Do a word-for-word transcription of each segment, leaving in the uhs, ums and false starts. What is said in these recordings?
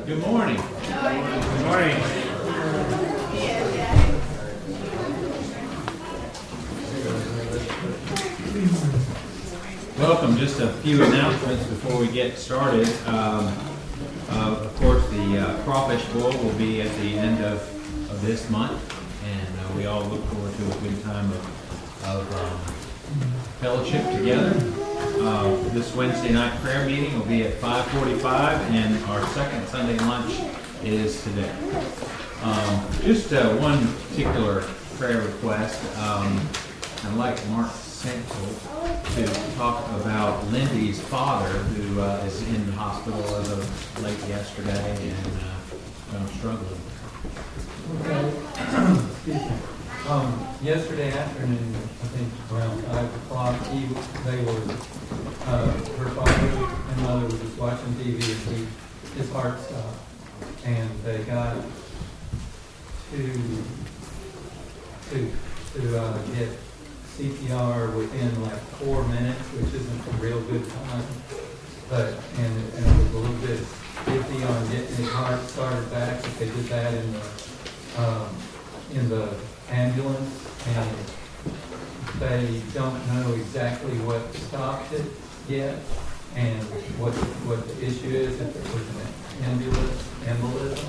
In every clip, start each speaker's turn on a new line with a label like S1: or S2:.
S1: Good morning. Good morning. Welcome. Just a few announcements before we get started. Um, uh, of course, the uh, Crawfish Bowl will be at the end of, of this month, and uh, we all look forward to a good time of, of um, fellowship together. Uh, this Wednesday night prayer meeting will be at five forty-five, and our second Sunday lunch is today. Um, just uh, one particular prayer request. Um, I'd like Mark Central to talk about Lindy's father, who uh, is in the hospital as of late yesterday and uh, um, struggling.
S2: Okay. um, yesterday afternoon, I think around five o'clock, he, they were, uh, her father and mother were just watching T V, and he, his heart stopped. And they got to to to uh, get C P R within like four minutes, which isn't a real good time. But and, and it was a little bit iffy on getting his heart started back. But they did that in the um, in the ambulance, and they don't know exactly what stopped it yet, and what what the issue is, if it was an embolus, embolism,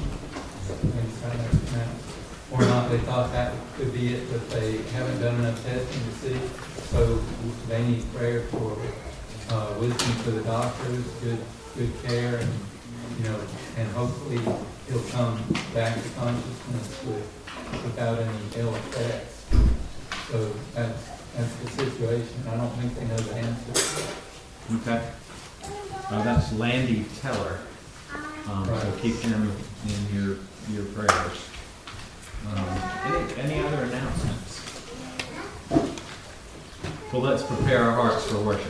S2: or not. They thought that could be it, but they haven't done enough testing to see. So they need prayer for uh, wisdom for the doctors, good good care, and you know, and hopefully he'll come back to consciousness with without any ill effects. So that's that's the situation. I don't think they know the answer.
S1: Okay. Uh, that's Landy Teller. Um,
S2: right.
S1: So keep him in your your prayers. Um, any, any other announcements? Well, let's prepare our hearts for worship.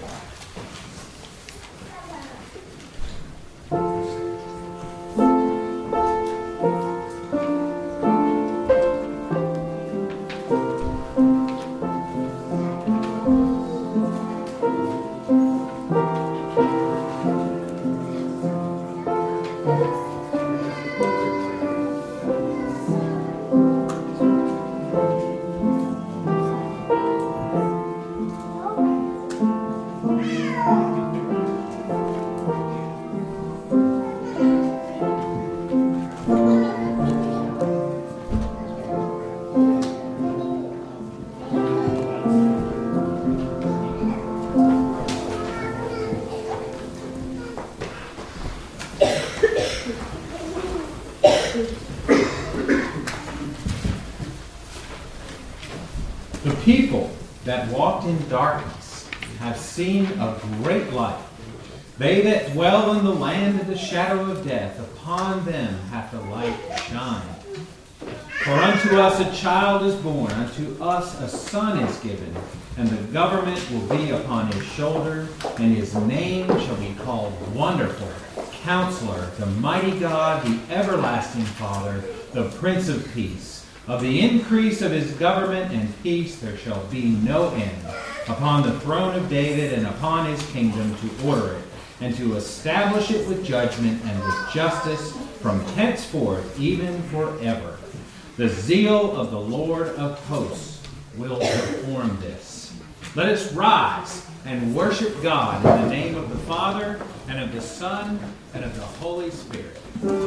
S1: The people that walked in darkness have seen a great light. They that dwell in the land of the shadow of death, upon them hath the light shined. For unto us a child is born, unto us a son is given, and the government will be upon his shoulder, and his name shall be called Wonderful, Counselor, the Mighty God, the Everlasting Father, the Prince of Peace. Of the increase of his government and peace there shall be no end, upon the throne of David and upon his kingdom, to order it, and to establish it with judgment and with justice from henceforth even forever. The zeal of the Lord of hosts will perform this. Let us rise and worship God in the name of the Father, and of the Son, and of the Holy Spirit.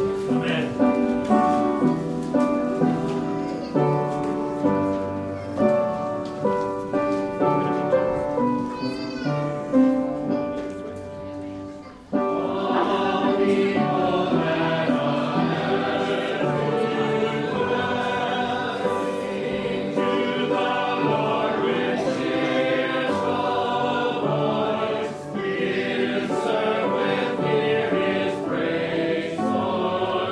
S1: Amen.
S3: Praise, Lord.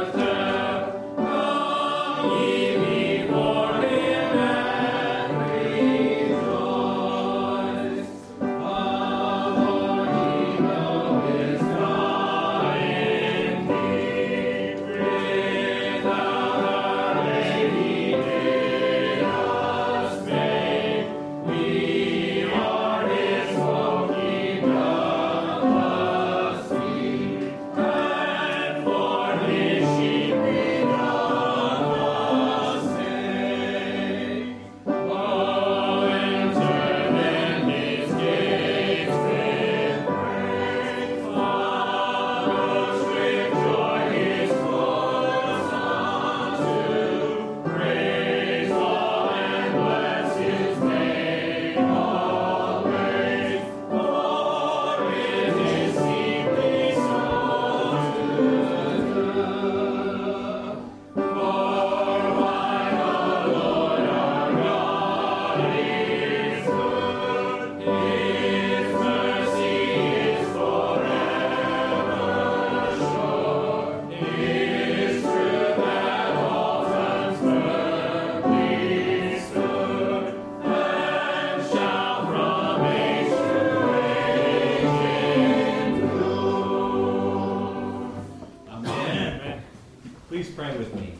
S1: Please pray with me.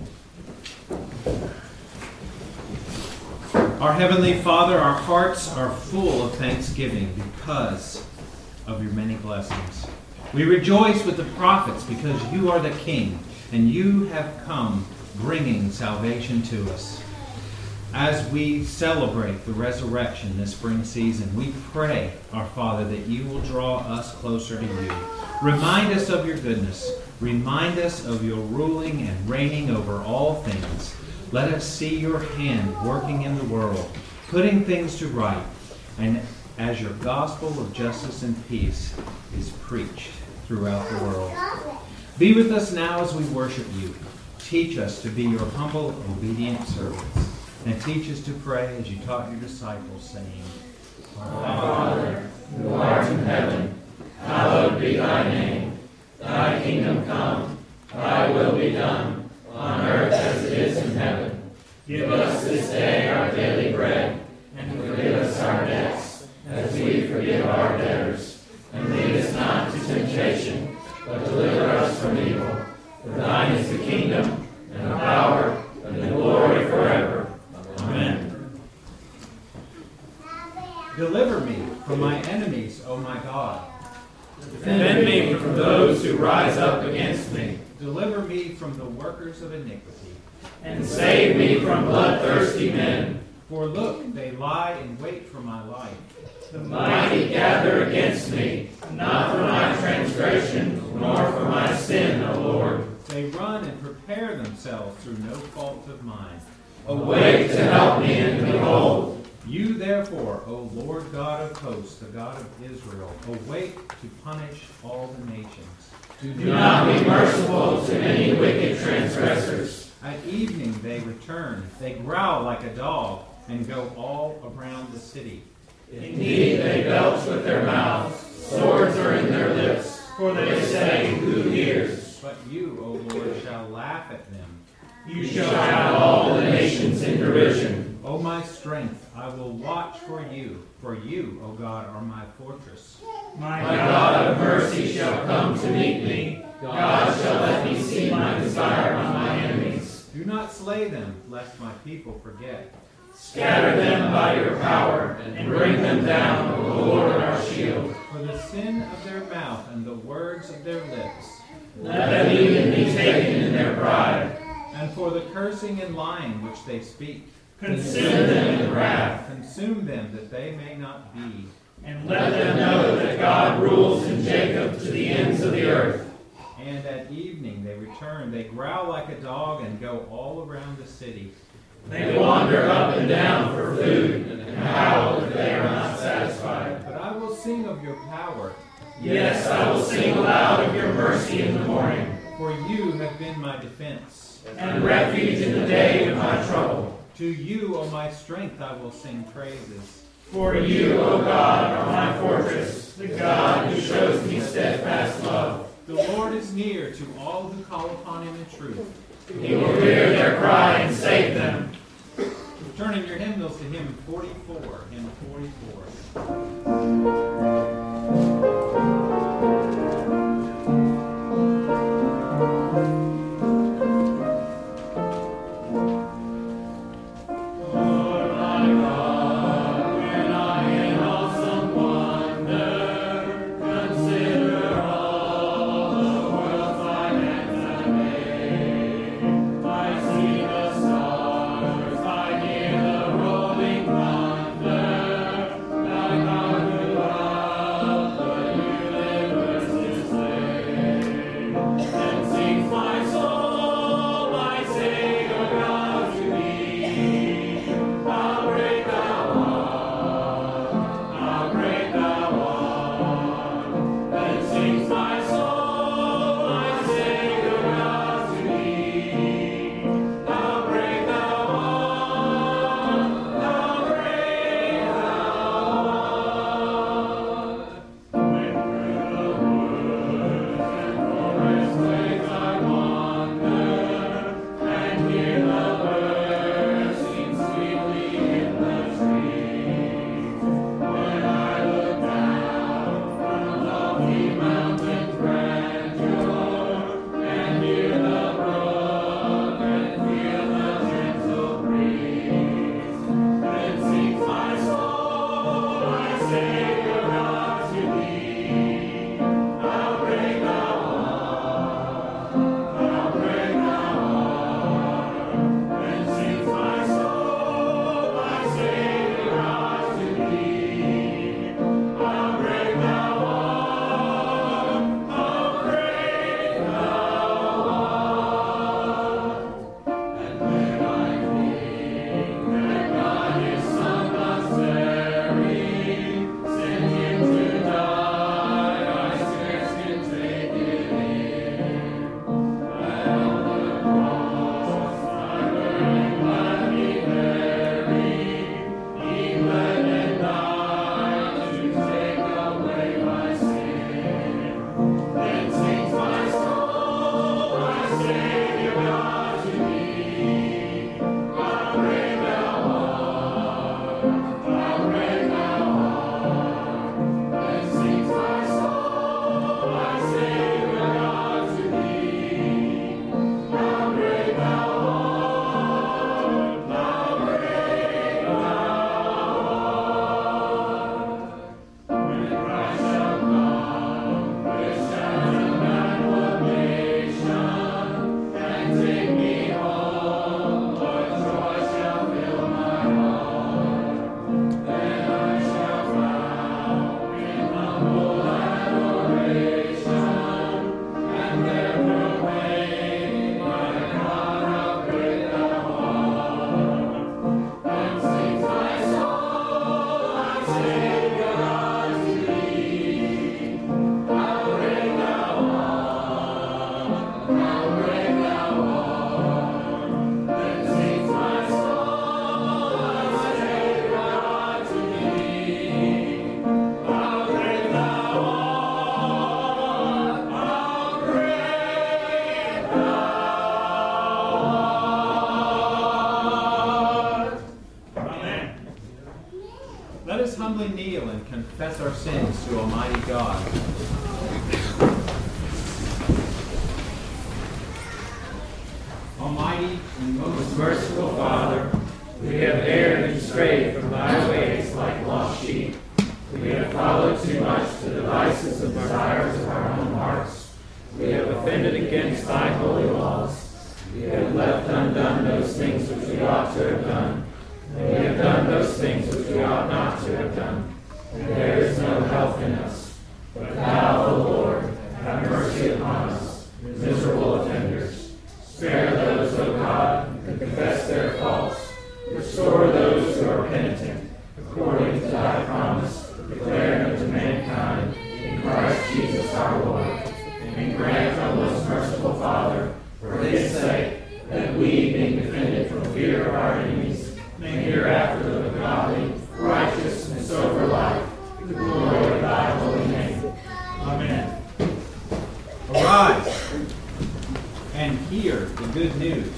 S1: Our Heavenly Father, our hearts are full of thanksgiving because of your many blessings. We rejoice with the prophets because you are the King, and you have come bringing salvation to us. As we celebrate the resurrection this spring season, we pray, our Father, that you will draw us closer to you. Remind us of your goodness. Remind us of your ruling and reigning over all things. Let us see your hand working in the world, putting things to right, and as your gospel of justice and peace is preached throughout the world. Be with us now as we worship you. Teach us to be your humble, obedient servants. And teach us to pray as you taught your disciples, saying,
S3: Our Father, who art in heaven, hallowed be thy name. Thy kingdom come, thy will be done, on earth as it is in heaven. Give us this day our daily bread, and forgive us our debts, as we forgive our debtors. And lead us not to temptation, but deliver us from evil. For thine is the kingdom, and the power, and the glory forever. Amen.
S1: Deliver me from my enemies, O my God.
S3: Defend me from those who rise up against me.
S1: Deliver me from the workers of iniquity.
S3: And save me from bloodthirsty men.
S1: For look, they lie in wait for my life.
S3: The mighty gather against me, not for my transgression, nor for my sin, O Lord.
S1: They run and prepare themselves through no fault of mine.
S3: Awake to help me, and behold.
S1: You therefore, O Lord God of hosts, the God of Israel, awake to punish all the nations.
S3: Do not be merciful to any wicked transgressors.
S1: At evening they return. They growl like a dog and go all around the city.
S3: Indeed, they belch with their mouths. Swords are in their lips. For they say, who hears?
S1: But you, O Lord, shall laugh at them.
S3: You shall have all the nations in derision.
S1: O my strength, I will watch for you. For you, O God, are my fortress.
S3: My God of mercy shall come to meet me. God shall let me see my desire on my enemies.
S1: Do not slay them, lest my people forget.
S3: Scatter them by your power, and bring them down, O Lord, our shield.
S1: For the sin of their mouth and the words of their lips.
S3: Let them even be taken in their pride.
S1: And for the cursing and lying which they speak.
S3: Consume them in wrath.
S1: Consume them that they may not be.
S3: And let them know that God rules in Jacob to the ends of the earth.
S1: And at evening they return. They growl like a dog and go all around the city.
S3: They wander up and down for food and howl if they are not satisfied.
S1: But I will sing of your power.
S3: Yes, I will sing aloud of your mercy in the morning.
S1: For you have been my defense.
S3: And refuge in the day of my trouble.
S1: To you, O my strength, I will sing praises.
S3: For you, O God, are my fortress, the God who shows me steadfast love.
S1: The Lord is near to all who call upon him in truth.
S3: He will hear their cry and save them.
S1: Turning your hymnals to hymn forty-four, hymn forty-four.
S3: I hear the rolling thunder.
S1: kneel and confess our sins to Almighty God. Almighty and most merciful Father,
S3: we have erred and strayed from thy ways like lost sheep. We have followed too much the devices and desires of our own hearts. We have offended against thy holy laws. We have left undone those things which we ought to have done. And we have done those things which we ought not to have done. And there is no health in us. But thou, O Lord, have mercy upon us, miserable offenders. Spare those, O God, who confess their faults. Restore those who are penitent, according to thy promise, declared unto mankind in Christ Jesus our Lord. And grant, O most merciful Father, for his sake, that we, being defended from fear of our enemies, may hereafter live a godly, righteous, and sober life, to the glory of thy holy name. Amen.
S1: Arise and hear the good news.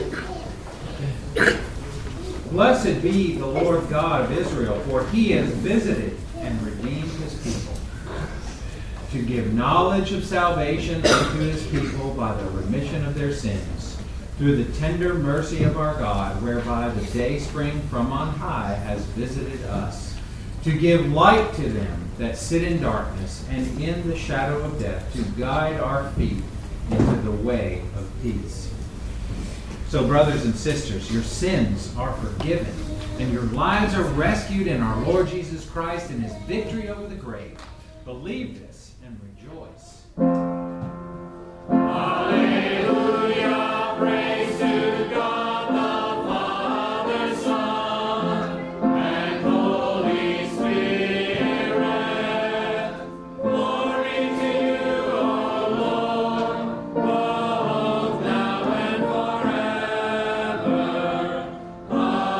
S1: Blessed be the Lord God of Israel, for he has visited and redeemed his people, to give knowledge of salvation unto his people by the remission of their sins, through the tender mercy of our God, whereby the dayspring from on high has visited us, to give light to them that sit in darkness and in the shadow of death, to guide our feet into the way of peace. So, brothers and sisters, your sins are forgiven, and your lives are rescued in our Lord Jesus Christ and his victory over the grave. Believe this and rejoice.
S3: Alleluia, praise to God the Father, Son, and Holy Spirit. Glory to you, O Lord, both now and forever.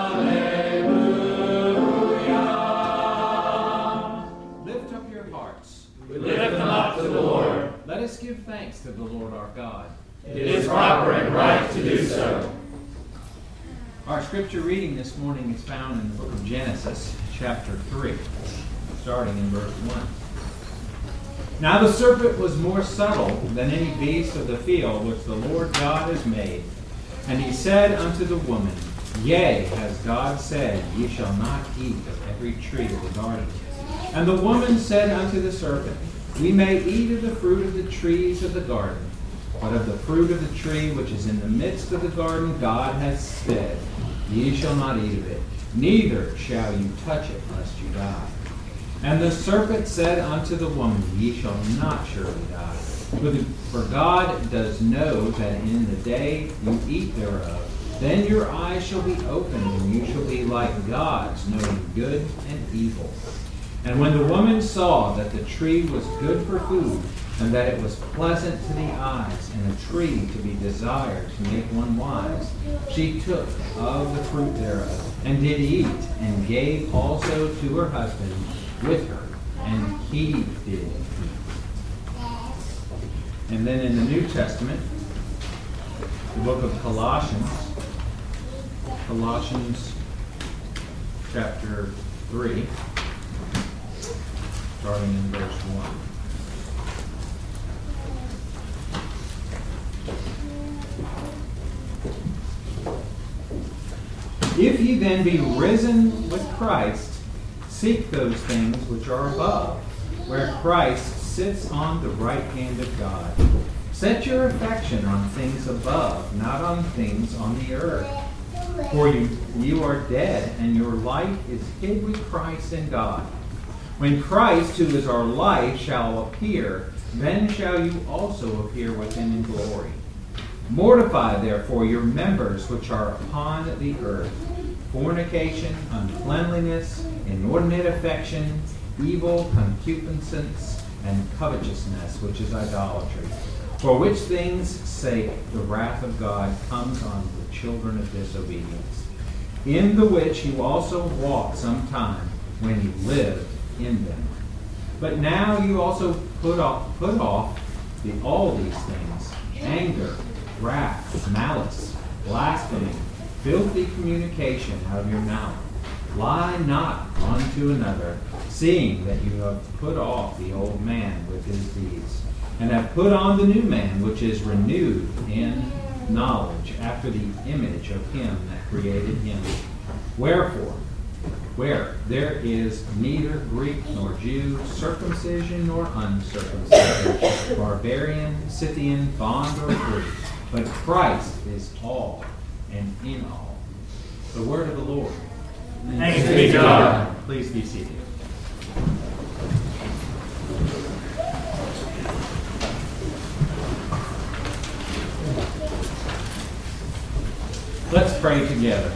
S3: Alleluia.
S1: Lift up your hearts.
S3: We lift them up to the Lord.
S1: Let us give thanks to the Lord our God.
S3: It is proper and right to do so.
S1: Our scripture reading this morning is found in the book of Genesis, chapter three, starting in verse one. Now the serpent was more subtle than any beast of the field which the Lord God has made. And he said unto the woman, Yea, has God said, Ye shall not eat of every tree of the garden. And the woman said unto the serpent, We may eat of the fruit of the trees of the garden, but of the fruit of the tree which is in the midst of the garden God has said, Ye shall not eat of it, neither shall you touch it, lest you die. And the serpent said unto the woman, Ye shall not surely die. For, the, for God does know that in the day you eat thereof, then your eyes shall be opened, and you shall be like gods, knowing good and evil. And when the woman saw that the tree was good for food, and that it was pleasant to the eyes, and a tree to be desired to make one wise, she took of the fruit thereof, and did eat, and gave also to her husband with her, and he did eat. And then in the New Testament, the book of Colossians, Colossians chapter three, starting in verse one. If ye then be risen with Christ, seek those things which are above, where Christ sits on the right hand of God. Set your affection on things above, not on things on the earth. For you, you are dead, and your life is hid with Christ in God. When Christ, who is our life, shall appear, then shall you also appear with him in glory. Mortify therefore your members which are upon the earth, fornication, uncleanliness, inordinate affection, evil concupiscence, and covetousness, which is idolatry. For which things' sake the wrath of God comes on the children of disobedience, in the which you also walked sometime when you lived in them. But now you also put off, put off the, all these things: anger, wrath, malice, blasphemy, filthy communication out of your mouth. Lie not one to another, seeing that you have put off the old man with his deeds, and have put on the new man, which is renewed in knowledge after the image of him that created him. Wherefore, where there is neither Greek nor Jew, circumcision nor uncircumcision, barbarian, Scythian, bond or free, but Christ is all and in all. The word of the Lord.
S3: Thanks be to God.
S1: Please be seated. Let's pray together.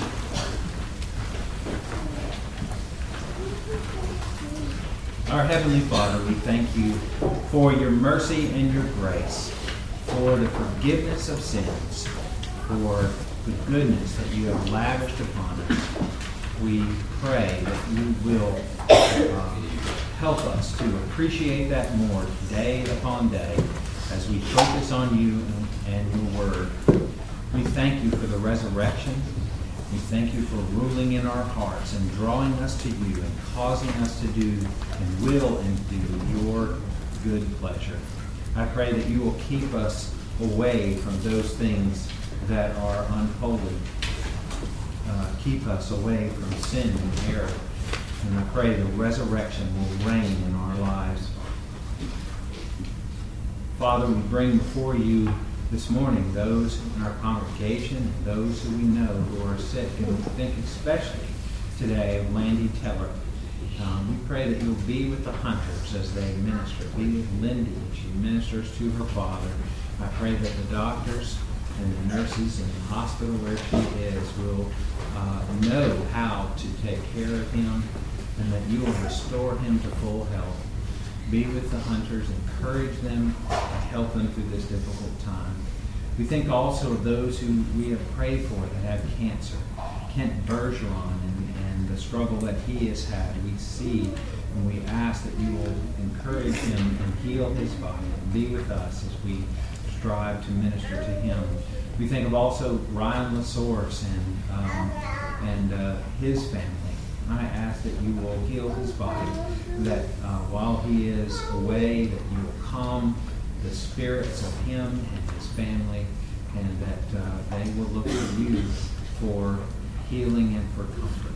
S1: Our Heavenly Father, we thank you for your mercy and your grace, for the forgiveness of sins, for the goodness that you have lavished upon us. We pray that you will um, help us to appreciate that more day upon day as we focus on you and, and your word. We thank you for the resurrection. We thank you for ruling in our hearts and drawing us to you and causing us to do and will and do your good pleasure. I pray that you will keep us away from those things that are unholy. Uh, keep us away from sin and error. And I pray the resurrection will reign in our lives. Father, we bring before you this morning those in our congregation and those who we know who are sick. And we think especially today of Landy Teller. Um, we pray that you'll be with the Hunters as they minister. Be with Lindy as she ministers to her father. I pray that the doctors and the nurses in the hospital where she is will uh, know how to take care of him, and that you will restore him to full health. Be with the Hunters, encourage them, and help them through this difficult time. We think also of those who we have prayed for that have cancer. Kent Bergeron and, and the struggle that he has had, we see, and we ask that you will encourage him and heal his body and be with us as we strive to minister to him. We think of also Ryan LaSource and, um, and uh, his family. I ask that you will heal his body, that uh, while he is away, that you will calm the spirits of him and his family, and that uh, they will look to you for healing and for comfort.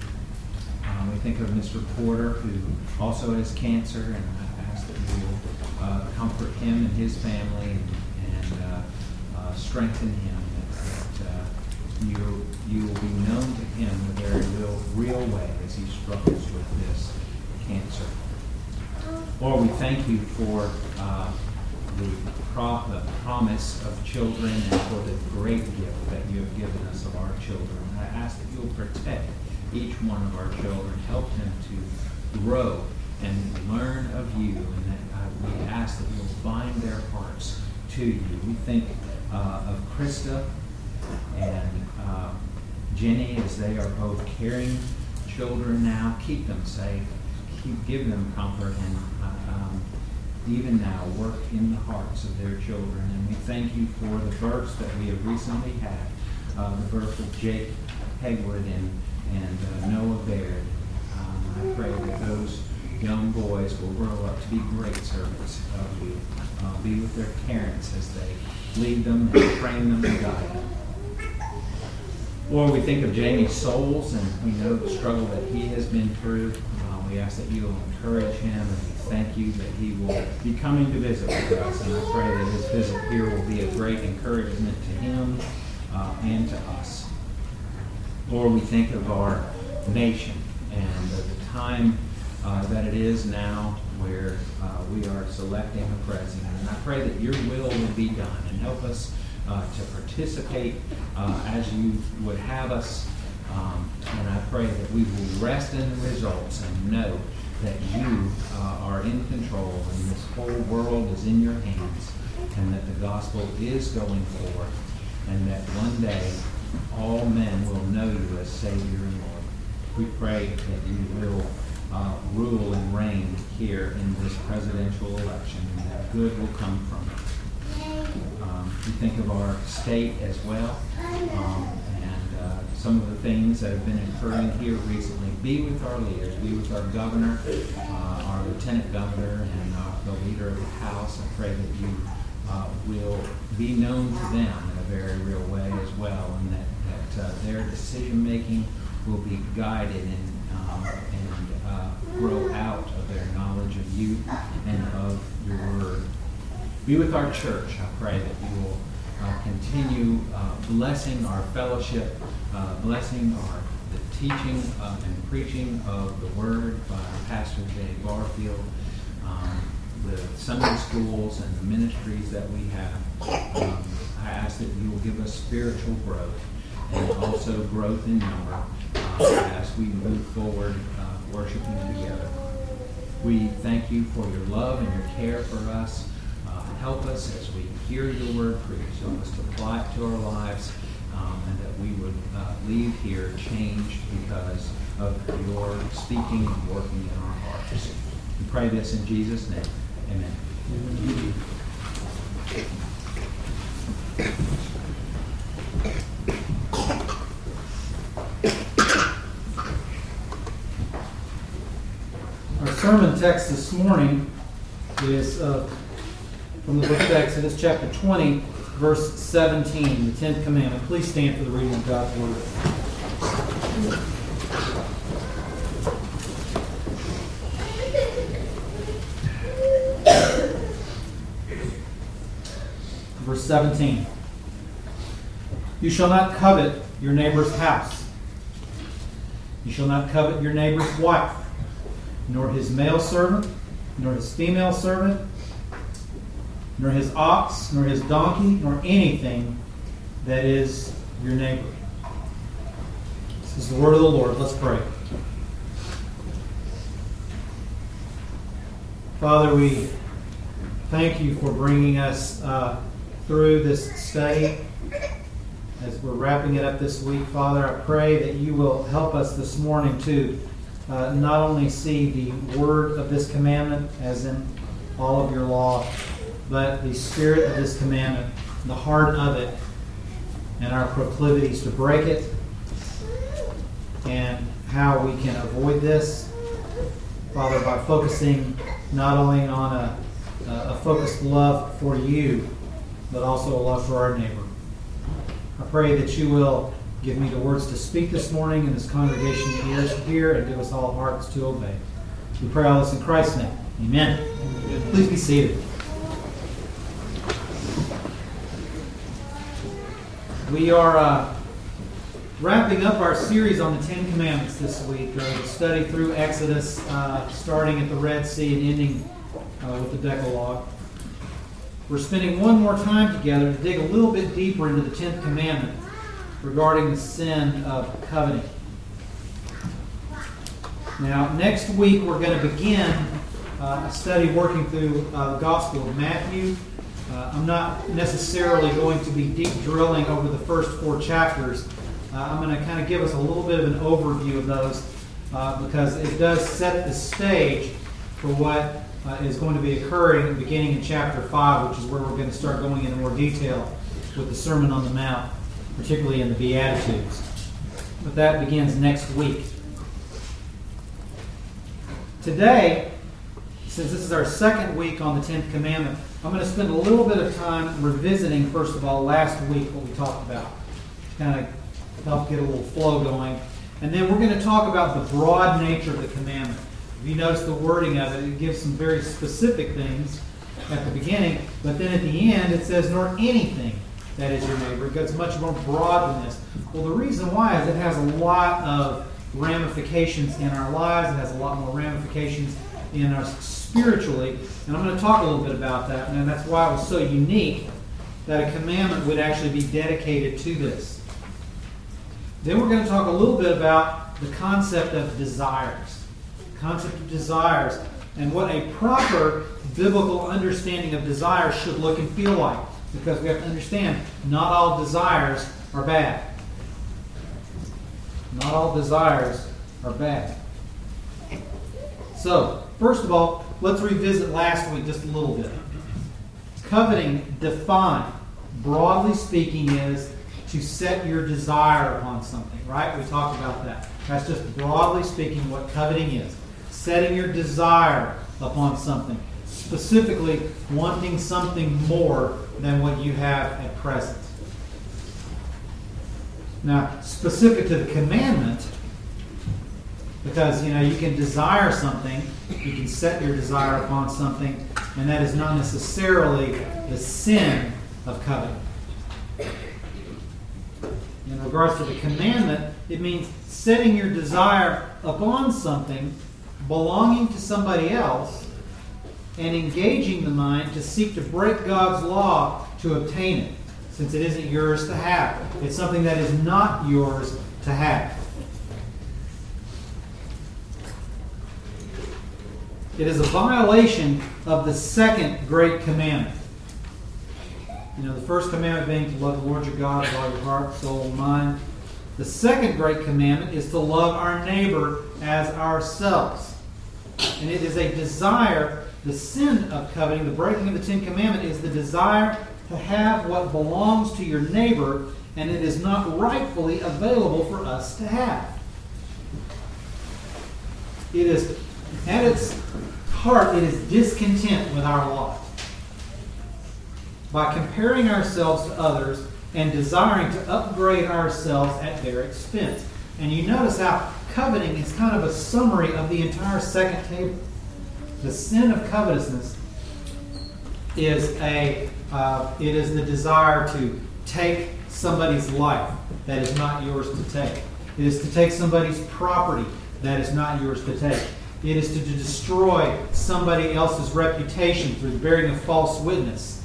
S1: Um, we think of Mister Porter, who also has cancer, and I ask that you will uh, comfort him and his family and, and uh, uh, strengthen him, that, that uh, you, you will be known to him in a very real, real way as he struggles with this cancer. Lord, we thank you for uh, the, pro- the promise of children and for the great gift that you have given us of our children. I ask that you will protect each one of our children, help them to grow and learn of you, and that uh, we ask that you'll bind their hearts to you. We think uh, of Krista and uh, Jenny as they are both caring children now. Keep them safe, keep, give them comfort, and uh, um, even now work in the hearts of their children. And we thank you for the births that we have recently had, uh, the birth of Jake Hegwood and, and uh, Noah Baird. Um, I pray that those young boys will grow up to be great servants of you. Uh, be with their parents as they lead them and train them and guide them. Lord, we think of Jamie Souls, and we know the struggle that he has been through. Uh, we ask that you will encourage him, and we thank you that he will be coming to visit with us. And I pray that his visit here will be a great encouragement to him uh, and to us. Lord, we think of our nation and of the time uh, that it is now where uh, we are selecting a president. And I pray that your will will be done, and help us Uh, to participate uh, as you would have us. Um, and I pray that we will rest in the results and know that you uh, are in control and this whole world is in your hands, and that the gospel is going forth, and that one day all men will know you as Savior and Lord. We pray that you will uh, rule and reign here in this presidential election, and that good will come from it. Um, we think of our state as well, um, and uh, some of the things that have been occurring here recently. Be with our leaders, be with our governor, uh, our lieutenant governor, and uh, the leader of the House. I pray that you uh, will be known to them in a very real way as well, and that, that uh, their decision-making will be guided and, um, and uh, grow out of their knowledge of you and of your word. Be with our church. I pray that you will uh, continue uh, blessing our fellowship, uh, blessing our the teaching uh, and preaching of the word by our pastor Dave Barfield, um, the Sunday schools and the ministries that we have. Um, I ask that you will give us spiritual growth and also growth in number uh, as we move forward uh, worshiping together. We thank you for your love and your care for us. Help us as we hear your word preached. Help us to apply it to our lives, um, and that we would uh, leave here changed because of your speaking and working in our hearts. We pray this in Jesus' name. Amen.
S4: Our sermon text this morning is uh, from the book of Exodus, chapter twenty, verse seventeen, the tenth commandment. Please stand for the reading of God's word. Verse seventeen. You shall not covet your neighbor's house. You shall not covet your neighbor's wife, nor his male servant, nor his female servant, nor his ox, nor his donkey, nor anything that is your neighbor. This is the word of the Lord. Let's pray. Father, we thank you for bringing us uh, through this study as we're wrapping it up this week. Father, I pray that you will help us this morning to uh, not only see the word of this commandment as in all of your law, but the spirit of this commandment, the heart of it, and our proclivities to break it, and how we can avoid this. Father, by focusing not only on a, a focused love for you, but also a love for our neighbor. I pray that you will give me the words to speak this morning, and this congregation ears to hear, and give us all hearts to obey. We pray all this in Christ's name. Amen. Amen. Please be seated. We are uh, wrapping up our series on the Ten Commandments this week, or the study through Exodus, uh, starting at the Red Sea and ending uh, with the Decalogue. We're spending one more time together to dig a little bit deeper into the Tenth Commandment regarding the sin of coveting. Now, next week we're going to begin uh, a study working through uh, the Gospel of Matthew. Uh, I'm not necessarily going to be deep drilling over the first four chapters. Uh, I'm going to kind of give us a little bit of an overview of those uh, because it does set the stage for what uh, is going to be occurring beginning in chapter five, which is where we're going to start going into more detail with the Sermon on the Mount, particularly in the Beatitudes. But that begins next week. Today, since this is our second week on the Tenth Commandment, I'm going to spend a little bit of time revisiting, first of all, last week what we talked about. Kind of help get a little flow going. And then we're going to talk about the broad nature of the commandment. If you notice the wording of it, it gives some very specific things at the beginning, but then at the end it says, nor anything that is your neighbor. It gets much more broad than this. Well, the reason why is it has a lot of ramifications in our lives. It has a lot more ramifications in us spiritually. And I'm going to talk a little bit about that. And that's why it was so unique that a commandment would actually be dedicated to this. Then we're going to talk a little bit about the concept of desires. The concept of desires and what a proper biblical understanding of desires should look and feel like. Because we have to understand, not all desires are bad. Not all desires are bad. So, first of all, let's revisit last week just a little bit. Coveting, defined, broadly speaking, is to set your desire upon something, right? We talked about that. That's just broadly speaking what coveting is. Setting your desire upon something. Specifically, wanting something more than what you have at present. Now, specific to the commandment, because, you know, you can desire something, you can set your desire upon something, and that is not necessarily the sin of coveting. In regards to the commandment, it means setting your desire upon something belonging to somebody else and engaging the mind to seek to break God's law to obtain it, since it isn't yours to have. It's something that is not yours to have. It is a violation of the second great commandment. You know, the first commandment being to love the Lord your God with all your heart, soul, and mind. The second great commandment is to love our neighbor as ourselves. And it is a desire, the sin of coveting, the breaking of the Ten Commandments, is the desire to have what belongs to your neighbor, and it is not rightfully available for us to have. It is, at its heart, it is discontent with our lot. By comparing ourselves to others and desiring to upgrade ourselves at their expense. And you notice how coveting is kind of a summary of the entire second table. The sin of covetousness is a uh, it is the desire to take somebody's life that is not yours to take. It is to take somebody's property that is not yours to take. It is to, to destroy somebody else's reputation through the bearing of false witness.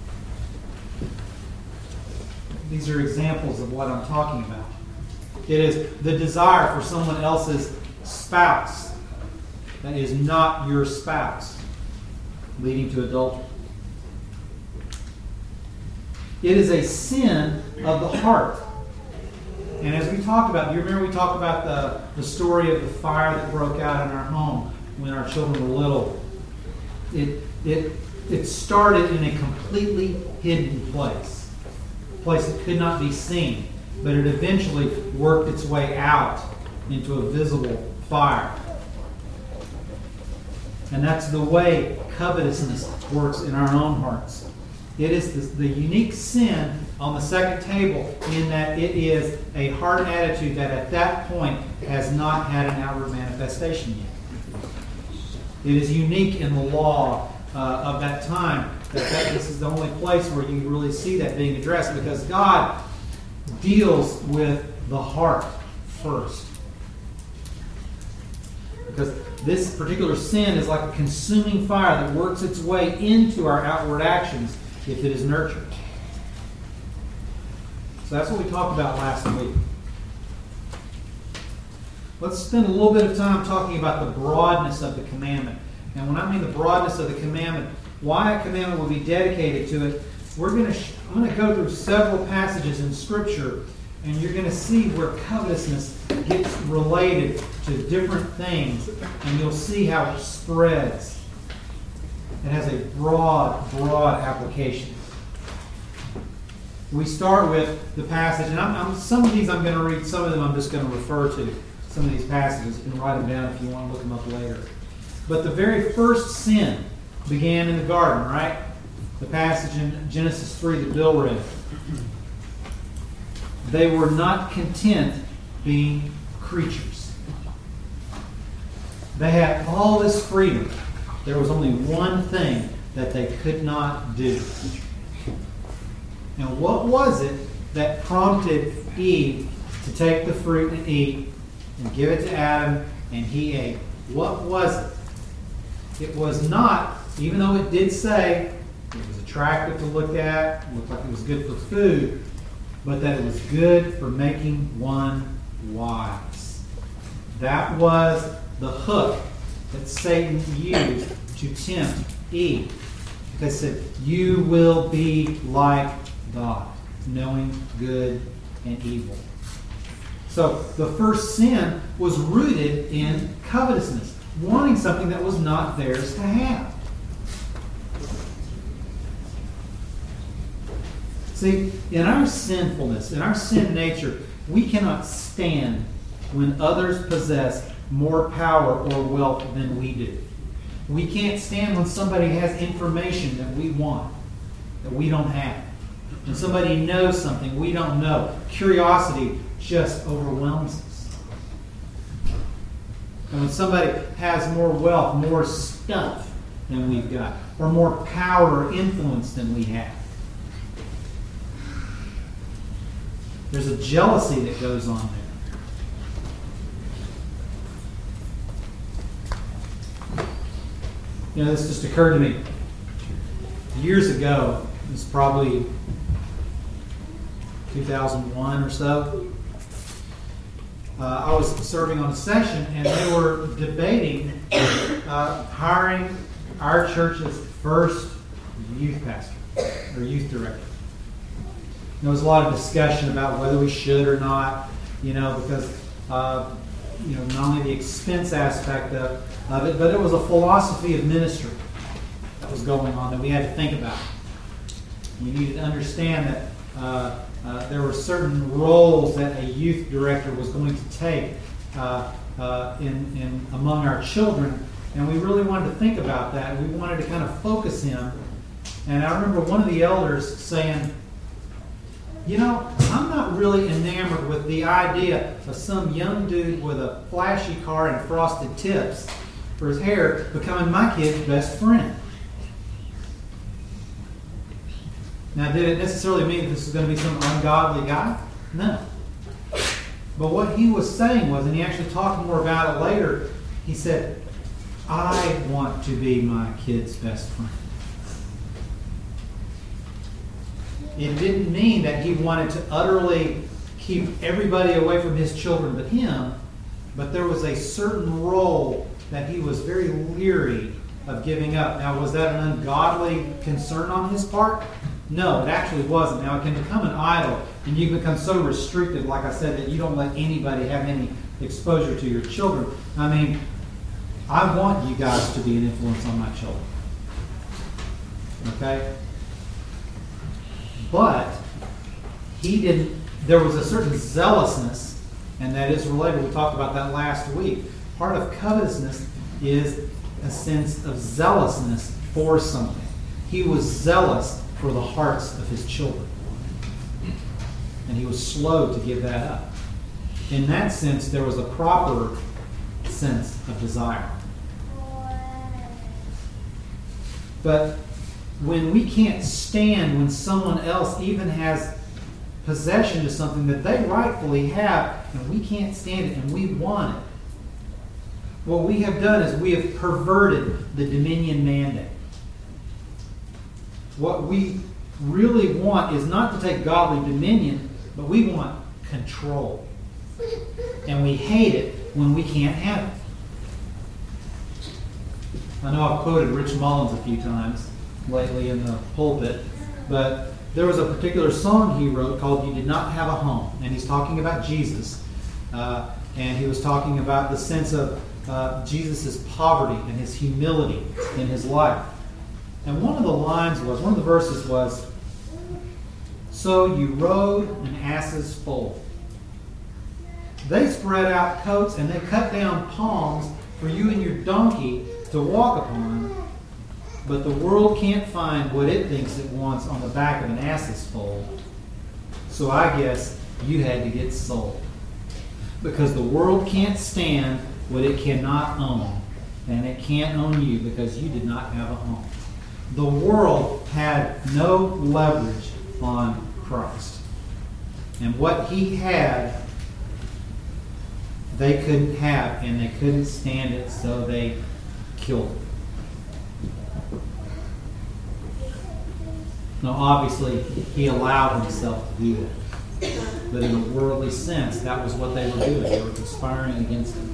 S4: These are examples of what I'm talking about. It is the desire for someone else's spouse that is not your spouse, leading to adultery. It is a sin of the heart. And as we talked about, do you remember we talked about the, the story of the fire that broke out in our home when our children were little? It, it, it started in a completely hidden place, a place that could not be seen, but it eventually worked its way out into a visible fire. And that's the way covetousness works in our own hearts. It is the, the unique sin on the second table in that it is a heart attitude that at that point has not had an outward manifestation yet. It is unique in the law uh, of that time that, that this is the only place where you really see that being addressed, because God deals with the heart first. Because this particular sin is like a consuming fire that works its way into our outward actions if it is nurtured. So that's what we talked about last week. Let's spend a little bit of time talking about the broadness of the commandment. And when I mean the broadness of the commandment, why a commandment will be dedicated to it, we're going to sh- I'm going to go through several passages in Scripture, and you're going to see where covetousness gets related to different things, and you'll see how it spreads. It has a broad, broad application. We start with the passage, and I'm, I'm, some of these I'm going to read, some of them I'm just going to refer to. Some of these passages, you can write them down if you want to look them up later. But the very first sin began in the garden, right? The passage in Genesis three that Bill read. They were not content being creatures. They had all this freedom. There was only one thing that they could not do. And what was it that prompted Eve to take the fruit and eat and give it to Adam, and he ate? What was it? It was not, even though it did say it was attractive to look at, it looked like it was good for food, but that it was good for making one wise. That was the hook that Satan used to tempt Eve. Because it said, you will be like God, knowing good and evil. So the first sin was rooted in covetousness, wanting something that was not theirs to have. It's See, in our sinfulness, in our sin nature, we cannot stand when others possess more power or wealth than we do. We can't stand when somebody has information that we want, that we don't have. When somebody knows something we don't know. Curiosity just overwhelms us. And when somebody has more wealth, more stuff than we've got, or more power or influence than we have, there's a jealousy that goes on there. You know, this just occurred to me. Years ago, it was probably two thousand one or so, uh, I was serving on a session and they were debating uh, hiring our church's first youth pastor or youth director. There was a lot of discussion about whether we should or not, you know, because, uh, you know, not only the expense aspect of, of it, but it was a philosophy of ministry that was going on that we had to think about. We needed to understand that uh, uh, there were certain roles that a youth director was going to take uh, uh, in, in among our children, and we really wanted to think about that. We wanted to kind of focus him. And I remember one of the elders saying, you know, I'm not really enamored with the idea of some young dude with a flashy car and frosted tips for his hair becoming my kid's best friend. Now, did it necessarily mean that this was going to be some ungodly guy? No. But what he was saying was, and he actually talked more about it later, he said, I want to be my kid's best friend. It didn't mean that he wanted to utterly keep everybody away from his children but him, but there was a certain role that he was very leery of giving up. Now, was that an ungodly concern on his part? No, it actually wasn't. Now, it can become an idol, and you become so restricted, like I said, that you don't let anybody have any exposure to your children. I mean, I want you guys to be an influence on my children. Okay? But he didn't, there was a certain zealousness, and that is related. We talked about that last week. Part of covetousness is a sense of zealousness for something. He was zealous for the hearts of his children. And he was slow to give that up. In that sense, there was a proper sense of desire. But when we can't stand when someone else even has possession to something that they rightfully have, and we can't stand it and we want it, what we have done is we have perverted the dominion mandate. What we really want is not to take godly dominion, but we want control. And we hate it when we can't have it. I know I've quoted Rich Mullins a few times lately in the pulpit, but there was a particular song he wrote called You Did Not Have a Home, and he's talking about Jesus, uh, and he was talking about the sense of uh, Jesus' poverty and his humility in his life. And one of the lines was, one of the verses was, so you rode an ass's foal. They spread out coats and they cut down palms for you and your donkey to walk upon, but the world can't find what it thinks it wants on the back of an ass's foal. So I guess you had to get sold. Because the world can't stand what it cannot own, and it can't own you because you did not have a home. The world had no leverage on Christ. And what he had, they couldn't have, and they couldn't stand it, so they killed it. Now, obviously, he allowed himself to do that. But in a worldly sense, that was what they were doing. They were conspiring against him.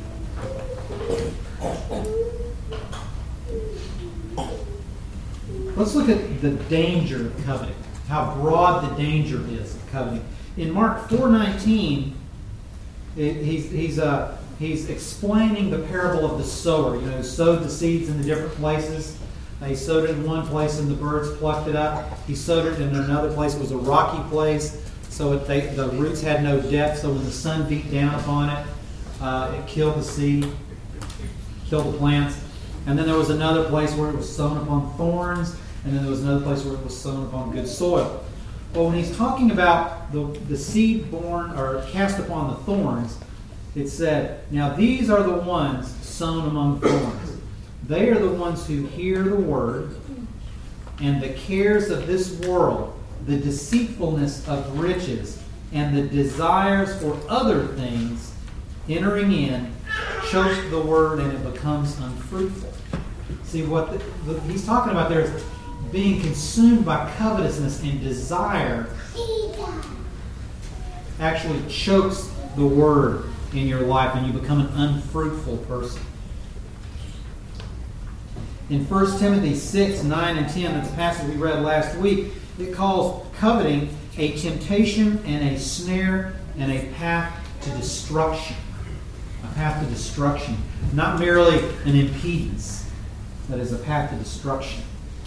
S4: Let's look at the danger of coveting, how broad the danger is of coveting. In Mark four nineteen, he's, he's, uh, he's explaining the parable of the sower, you know, who sowed the seeds in the different places. He sowed it in one place and the birds plucked it up. He sowed it in another place. It was a rocky place, so it, they, the roots had no depth, so when the sun beat down upon it, uh, it killed the seed, killed the plants. And then there was another place where it was sown upon thorns, and then there was another place where it was sown upon good soil. Well, when he's talking about the, the seed born or cast upon the thorns, it said, now these are the ones sown among thorns. They are the ones who hear the word, and the cares of this world, the deceitfulness of riches, and the desires for other things entering in, choke the word, and it becomes unfruitful. See, what the, the, he's talking about there is being consumed by covetousness and desire actually chokes the word in your life, and you become an unfruitful person. In First Timothy six, nine, and ten, that's the passage we read last week, it calls coveting a temptation and a snare and a path to destruction. A path to destruction. Not merely an impedance, but as a path to destruction.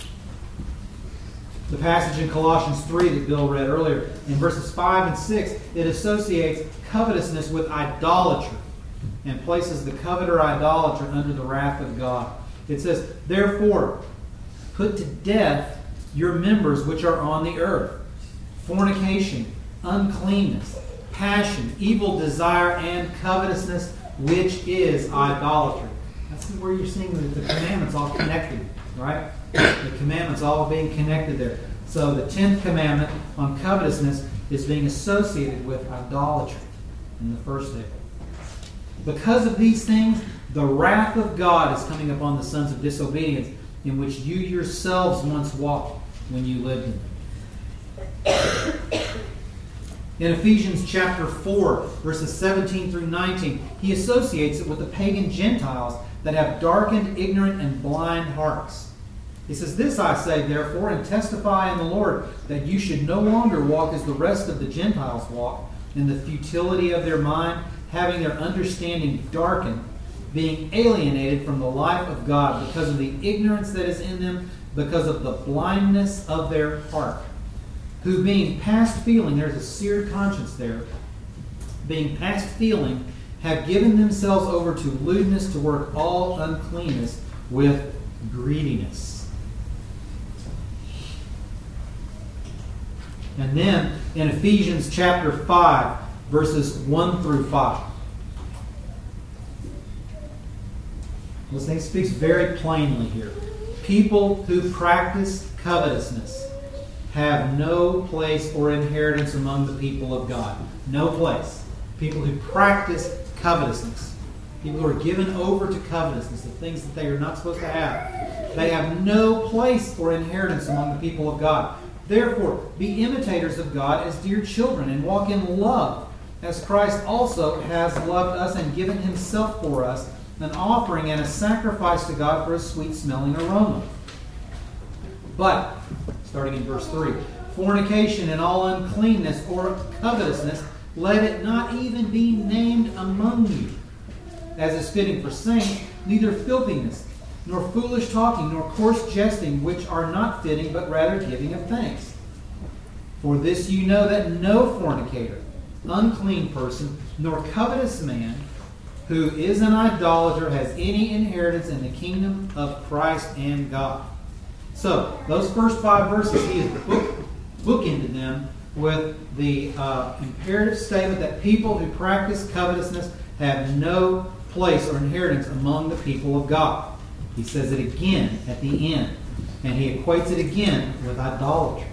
S4: The passage in Colossians three that Bill read earlier, in verses five and six, it associates covetousness with idolatry and places the coveter idolater under the wrath of God. It says, therefore, put to death your members which are on the earth: fornication, uncleanness, passion, evil desire, and covetousness, which is idolatry. That's where you're seeing the, the commandments all connected, right? The commandments all being connected there. So the tenth commandment on covetousness is being associated with idolatry in the first table. Because of these things, the wrath of God is coming upon the sons of disobedience, in which you yourselves once walked when you lived in them. In Ephesians chapter four, verses seventeen through nineteen, he associates it with the pagan Gentiles that have darkened, ignorant, and blind hearts. He says, this I say, therefore, and testify in the Lord, that you should no longer walk as the rest of the Gentiles walk, in the futility of their mind, having their understanding darkened, being alienated from the life of God because of the ignorance that is in them, because of the blindness of their heart. Who being past feeling, there's a seared conscience there, being past feeling, have given themselves over to lewdness, to work all uncleanness with greediness. And then in Ephesians chapter five, verses one through five. This thing speaks very plainly here. People who practice covetousness have no place or inheritance among the people of God. No place. People who practice covetousness. People who are given over to covetousness, the things that they are not supposed to have. They have no place or inheritance among the people of God. Therefore, be imitators of God as dear children, and walk in love, as Christ also has loved us and given himself for us, an offering and a sacrifice to God for a sweet-smelling aroma. But, starting in verse three, fornication and all uncleanness or covetousness, let it not even be named among you, as is fitting for saints, neither filthiness, nor foolish talking, nor coarse jesting, which are not fitting, but rather giving of thanks. For this you know, that no fornicator, unclean person, nor covetous man, who is an idolater, has any inheritance in the kingdom of Christ and God. So, those first five verses, he has book, bookended them with the uh, imperative statement that people who practice covetousness have no place or inheritance among the people of God. He says it again at the end, and he equates it again with idolatry.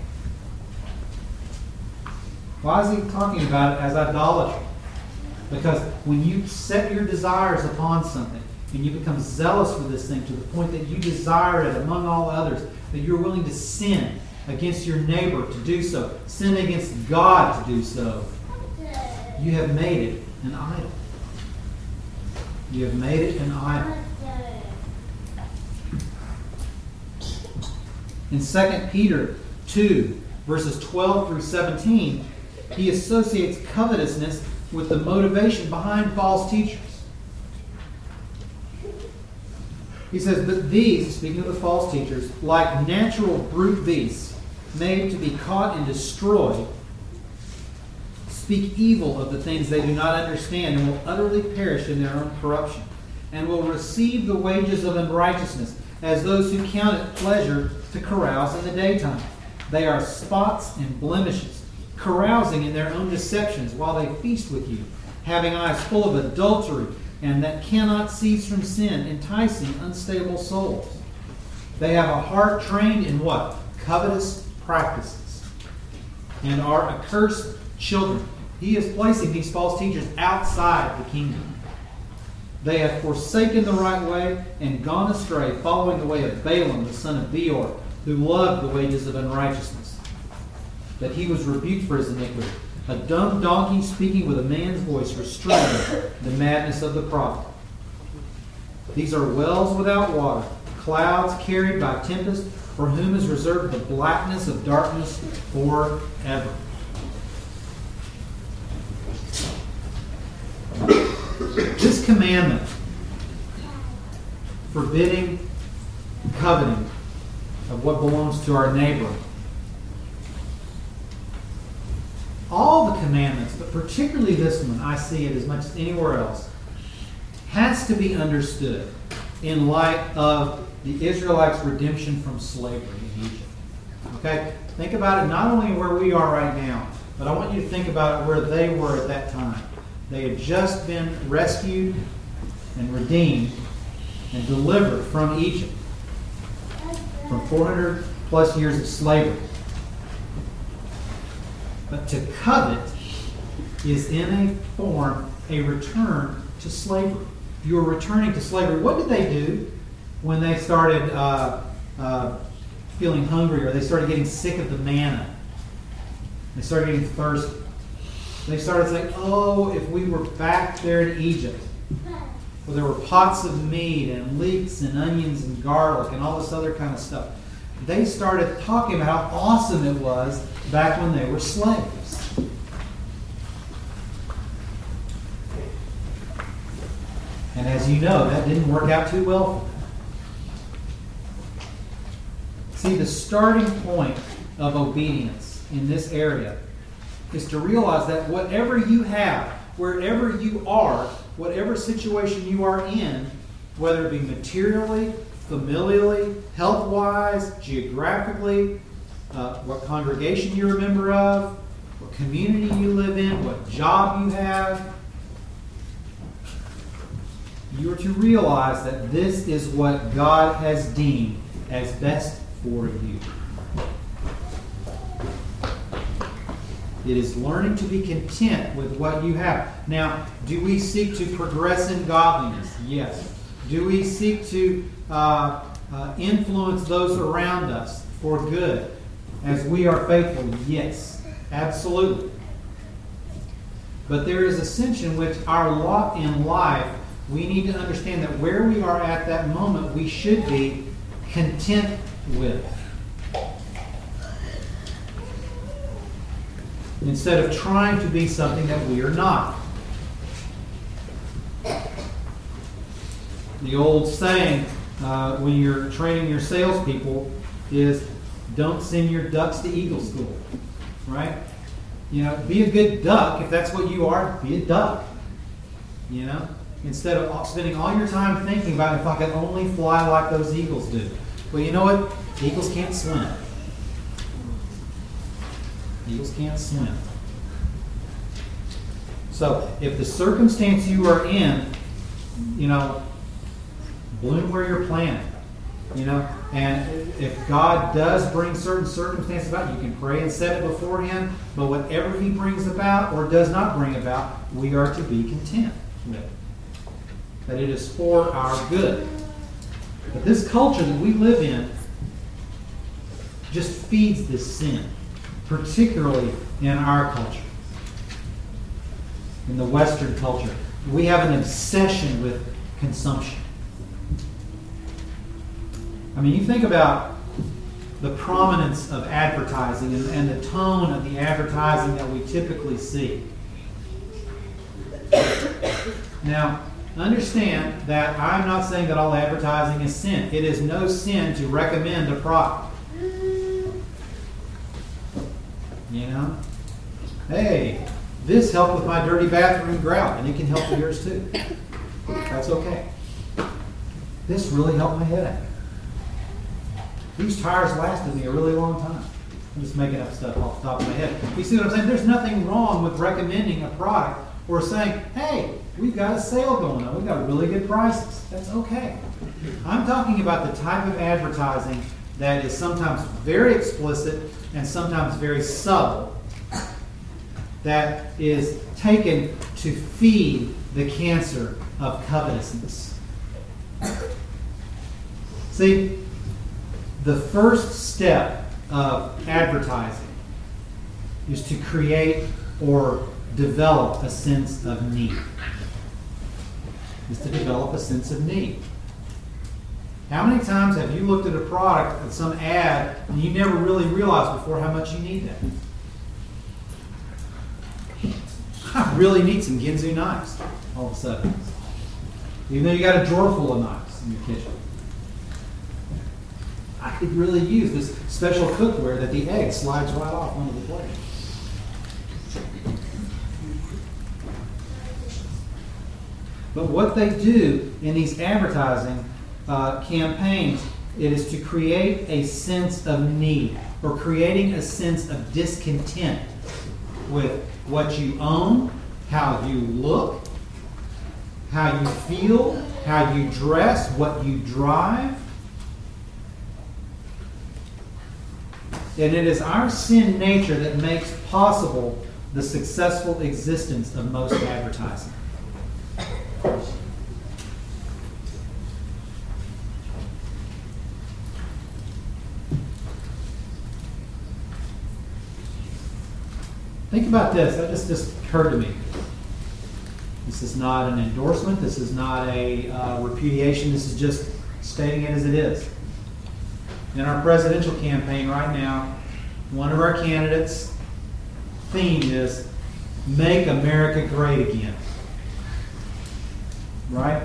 S4: Why is he talking about it as idolatry? Because when you set your desires upon something, and you become zealous for this thing to the point that you desire it among all others, that you're willing to sin against your neighbor to do so, sin against God to do so, you have made it an idol. You have made it an idol. In Second Peter two, verses twelve through seventeen, he associates covetousness with the motivation behind false teachers. He says, but these, speaking of the false teachers, like natural brute beasts, made to be caught and destroyed, speak evil of the things they do not understand and will utterly perish in their own corruption, and will receive the wages of unrighteousness as those who count it pleasure to carouse in the daytime. They are spots and blemishes, carousing in their own deceptions while they feast with you, having eyes full of adultery and that cannot cease from sin, enticing unstable souls. They have a heart trained in what? Covetous practices, and are accursed children. He is placing these false teachers outside the kingdom. They have forsaken the right way and gone astray, following the way of Balaam, the son of Beor, who loved the wages of unrighteousness. But he was rebuked for his iniquity. A dumb donkey speaking with a man's voice restrained the madness of the prophet. These are wells without water, clouds carried by tempest, for whom is reserved the blackness of darkness forever. This commandment forbidding coveting of what belongs to our neighbor, all the commandments, but particularly this one, I see it as much as anywhere else, has to be understood in light of the Israelites' redemption from slavery in Egypt. Okay? Think about it not only where we are right now, but I want you to think about it where they were at that time. They had just been rescued and redeemed and delivered from Egypt from four hundred plus years of slavery. But to covet is in a form a return to slavery. You are returning to slavery. What did they do when they started uh, uh, feeling hungry, or they started getting sick of the manna? They started getting thirsty. They started saying, oh, if we were back there in Egypt, where there were pots of meat and leeks and onions and garlic and all this other kind of stuff. They started talking about how awesome it was back when they were slaves. And as you know, that didn't work out too well for them. See, the starting point of obedience in this area is to realize that whatever you have, wherever you are, whatever situation you are in, whether it be materially, familially, health-wise, geographically, uh, what congregation you're a member of, what community you live in, what job you have, you are to realize that this is what God has deemed as best for you. It is learning to be content with what you have. Now, do we seek to progress in godliness? Yes. Do we seek to uh, uh, influence those around us for good as we are faithful? Yes, absolutely. But there is a sense in which our lot in life, we need to understand that where we are at that moment, we should be content with. Instead of trying to be something that we are not. The old saying uh, when you're training your salespeople is, don't send your ducks to Eagle School. Right? You know, be a good duck. If that's what you are, be a duck. You know? Instead of spending all your time thinking about if I could only fly like those eagles do. Well, you know what? Eagles can't swim. Eagles can't swim. So, if the circumstance you are in, you know, bloom where you're planted. You know, and if God does bring certain circumstances about, you can pray and set it before Him. But whatever He brings about or does not bring about, we are to be content with. That it is for our good. But this culture that we live in just feeds this sin, particularly in our culture, in the Western culture. We have an obsession with consumption. I mean, you think about the prominence of advertising and, and the tone of the advertising that we typically see. Now, understand that I'm not saying that all advertising is sin. It is no sin to recommend a product. You know? Hey, this helped with my dirty bathroom grout, and it can help with yours too. That's okay. This really helped my headache. These tires lasted me a really long time. I'm just making up stuff off the top of my head. You see what I'm saying? There's nothing wrong with recommending a product or saying, hey, we've got a sale going on. We've got really good prices. That's okay. I'm talking about the type of advertising that is sometimes very explicit and sometimes very subtle, that is taken to feed the cancer of covetousness. See, the first step of advertising is to create or develop a sense of need. Is to develop a sense of need. How many times have you looked at a product, at some ad, and you never really realized before how much you need that? I really need some Ginsu knives, all of a sudden. Even though you got a drawer full of knives in your kitchen. I could really use this special cookware that the egg slides right off onto the plate. But what they do in these advertising uh, campaigns, it is to create a sense of need, or creating a sense of discontent with what you own, how you look, how you feel, how you dress, what you drive. And it is our sin nature that makes possible the successful existence of most advertising. Think about this. That just, just occurred to me. This is not an endorsement. This is not a uh, repudiation. This is just stating it as it is. In our presidential campaign right now, one of our candidates' theme is Make America Great Again. Right?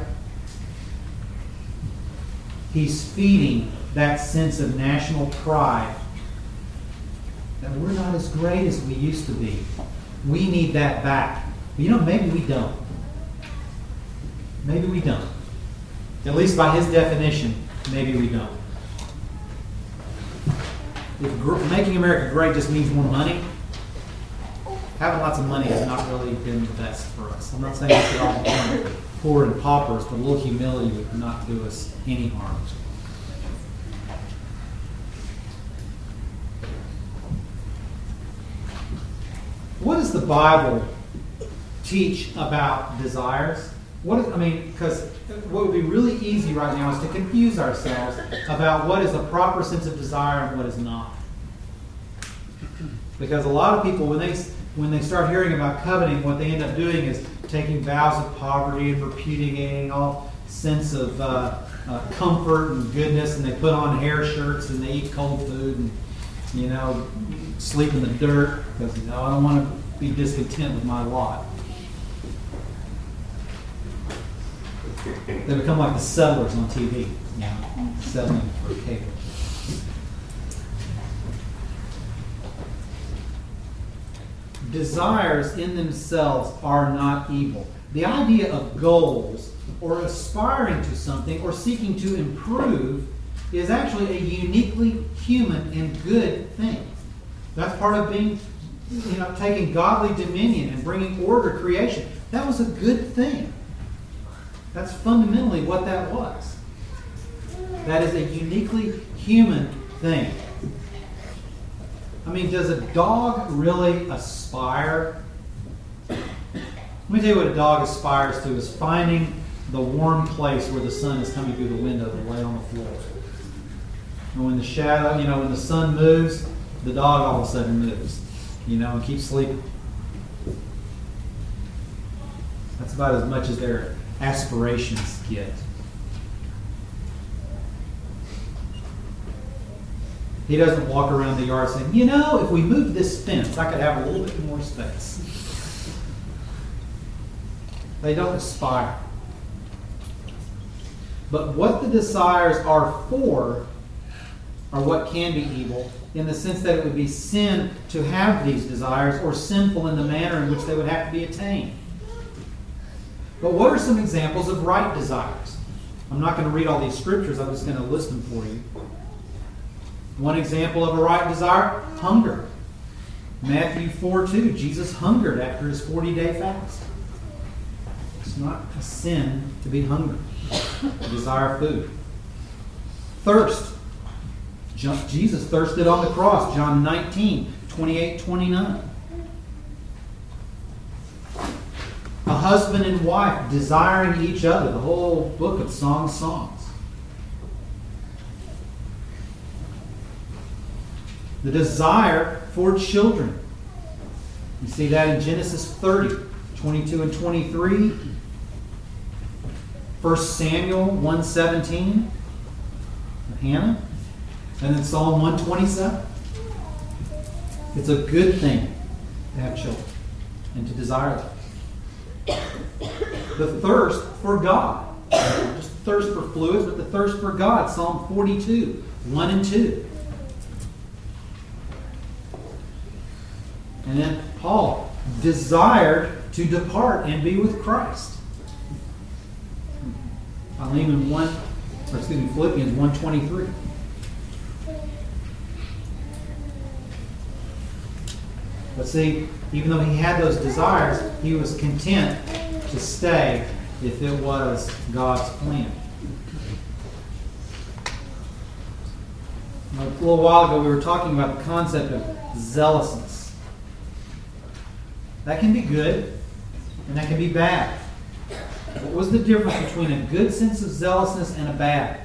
S4: He's feeding that sense of national pride that we're not as great as we used to be. We need that back. But you know, maybe we don't. Maybe we don't. At least by his definition, maybe we don't. If gr- making America great just means more money, having lots of money has not really been the best for us. I'm not saying we should all become poor and paupers, but a little humility would not do us any harm. What does the Bible teach about desires? What is, I mean, because what would be really easy right now is to confuse ourselves about what is a proper sense of desire and what is not. Because a lot of people, when they when they start hearing about coveting, what they end up doing is taking vows of poverty and repudiating all sense of uh, uh, comfort and goodness, and they put on hair shirts and they eat cold food and, you know, sleep in the dirt because, you know, I don't want to be discontent with my lot. They become like the settlers on T V, you know, settling for cable. Desires in themselves are not evil. The idea of goals or aspiring to something or seeking to improve is actually a uniquely human and good thing. That's part of being, you know, taking godly dominion and bringing order to creation. That was a good thing. That's fundamentally what that was. That is a uniquely human thing. I mean, does a dog really aspire? Let me tell you what a dog aspires to, is finding the warm place where the sun is coming through the window to lay on the floor. And when the shadow, you know, when the sun moves, the dog all of a sudden moves, you know, and keeps sleeping. That's about as much as their aspirations get. He doesn't walk around the yard saying, you know, if we moved this fence, I could have a little bit more space. They don't aspire. But what the desires are for are what can be evil, in the sense that it would be sin to have these desires, or sinful in the manner in which they would have to be attained. But what are some examples of right desires? I'm not going to read all these scriptures, I'm just going to list them for you. One example of a right desire, hunger. Matthew four two, Jesus hungered after his forty-day fast. It's not a sin to be hungry, to desire food. Thirst. Jesus thirsted on the cross, John nineteen, twenty-eight, twenty-nine. A husband and wife desiring each other, the whole book of Song of Songs. The desire for children. You see that in Genesis thirty, twenty-two and twenty-three. First Samuel one seventeen. Hannah. And then Psalm one twenty-seven. It's a good thing to have children and to desire them. The thirst for God. Not just the thirst for fluids, but the thirst for God. Psalm forty-two, one and two. And then Paul desired to depart and be with Christ. Philemon one, or excuse me, Philippians one twenty-three. But see, even though he had those desires, he was content to stay if it was God's plan. A little while ago, we were talking about the concept of zealousness. That can be good, and that can be bad. What was the difference between a good sense of zealousness and a bad?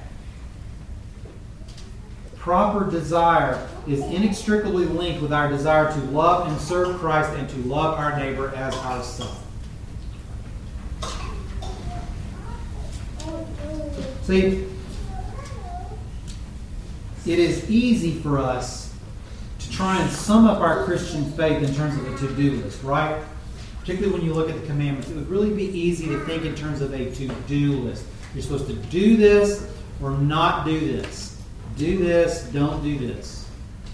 S4: Proper desire is inextricably linked with our desire to love and serve Christ and to love our neighbor as ourselves. See, it is easy for us to try and sum up our Christian faith in terms of a to-do list, right? Particularly when you look at the commandments. It would really be easy to think in terms of a to-do list. You're supposed to do this or not do this. Do this, don't do this.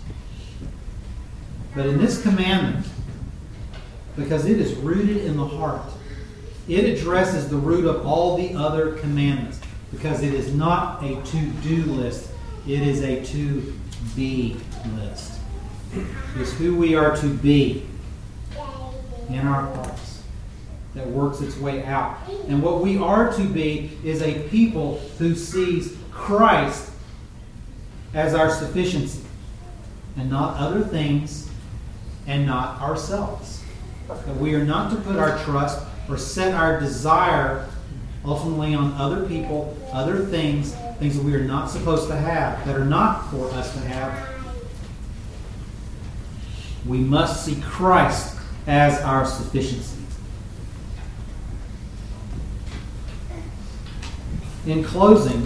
S4: But in this commandment, because it is rooted in the heart, it addresses the root of all the other commandments. Because it is not a to-do list, it is a to-be list. It's who we are to be in our hearts that works its way out. And what we are to be is a people who sees Christ as our sufficiency, and not other things, and not ourselves. That we are not to put our trust or set our desire ultimately on other people, other things, things that we are not supposed to have, that are not for us to have. We must see Christ as our sufficiency. In closing,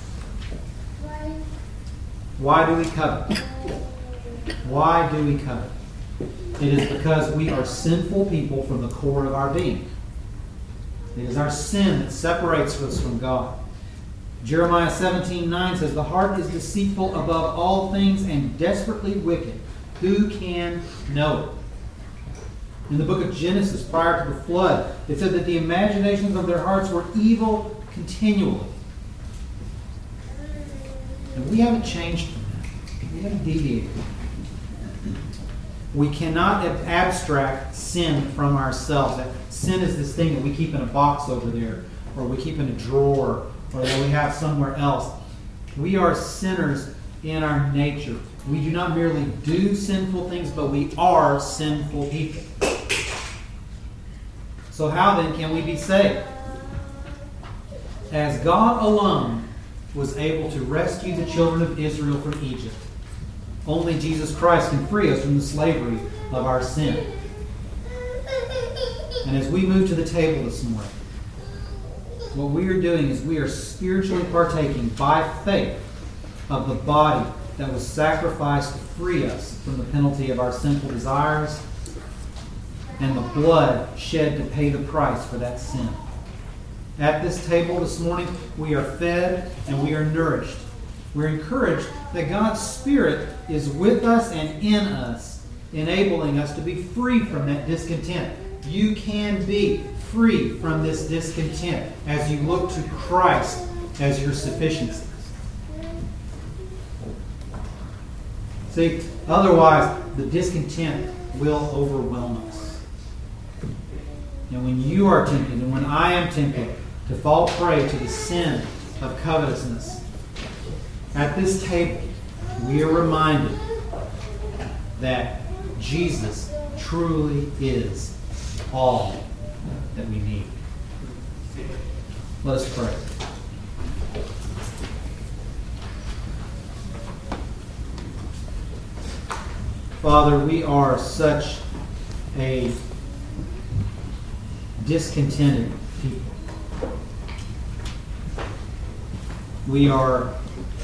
S4: why do we covet? Why do we covet? It is because we are sinful people from the core of our being. It is our sin that separates us from God. Jeremiah seventeen nine says, "The heart is deceitful above all things and desperately wicked. Who can know it?" In the book of Genesis, prior to the flood, it said that the imaginations of their hearts were evil continually. And we haven't changed from that. We haven't deviated. We cannot abstract sin from ourselves. That sin is this thing that we keep in a box over there, or we keep in a drawer, or that we have somewhere else. We are sinners in our nature. We do not merely do sinful things, but we are sinful people. So how then can we be saved? As God alone was able to rescue the children of Israel from Egypt, only Jesus Christ can free us from the slavery of our sin. And as we move to the table this morning, what we are doing is we are spiritually partaking by faith of the body that was sacrificed to free us from the penalty of our sinful desires, and the blood shed to pay the price for that sin. At this table this morning, we are fed and we are nourished. We're encouraged that God's Spirit is with us and in us, enabling us to be free from that discontent. You can be free from this discontent as you look to Christ as your sufficiency. See, otherwise, the discontent will overwhelm us. And when you are tempted, and when I am tempted to fall prey to the sin of covetousness, at this table, we are reminded that Jesus truly is all that we need. Let us pray. Father, we are such a discontented people. We are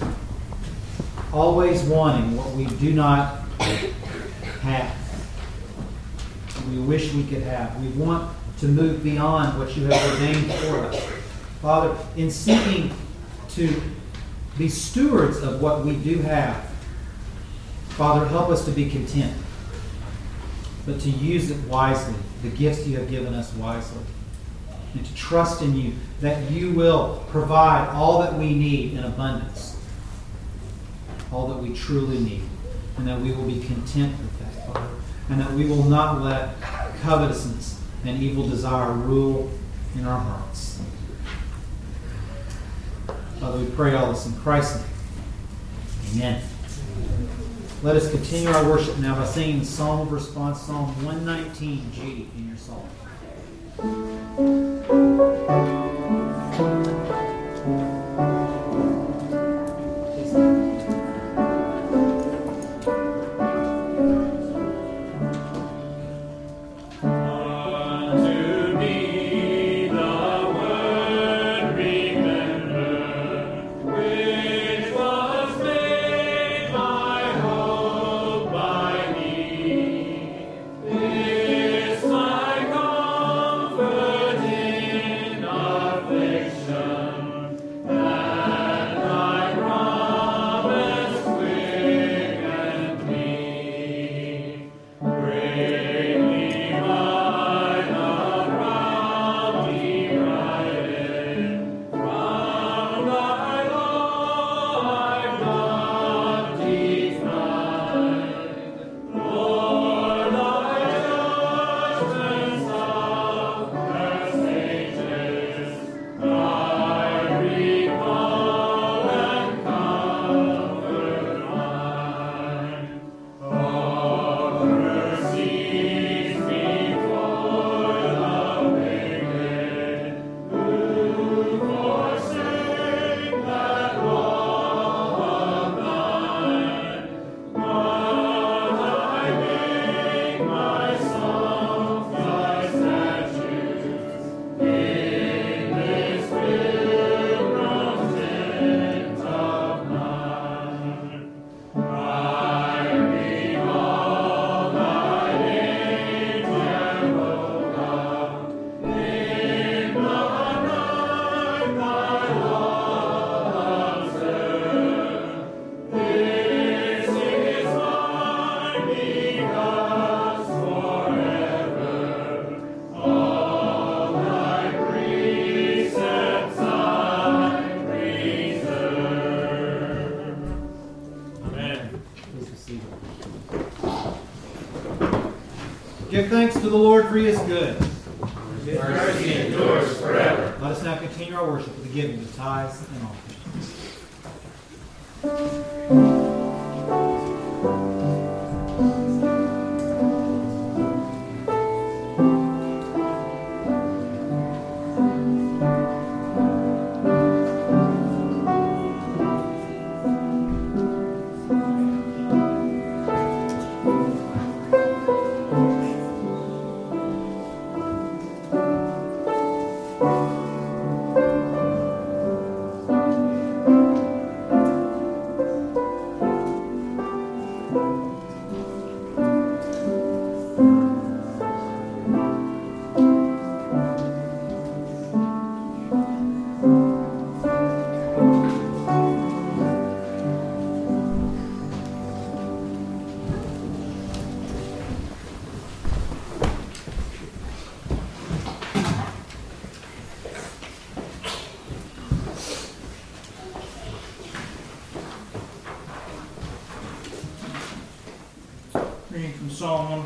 S4: always wanting what we do not have. We wish we could have. We want to move beyond what you have ordained for us. Father, in seeking to be stewards of what we do have, Father, help us to be content, but to use it wisely, the gifts you have given us wisely, and to trust in you that you will provide all that we need in abundance, all that we truly need, and that we will be content with that, Father, and that we will not let covetousness and evil desire rule in our hearts. Father, we pray all this in Christ's name. Amen. Let us continue our worship now by singing the Psalm of Response, Psalm one nineteen G in your psalm. Give thanks to the Lord, for he is good.
S3: His mercy endures forever.
S4: Let us now continue our worship with the giving of tithes and offerings.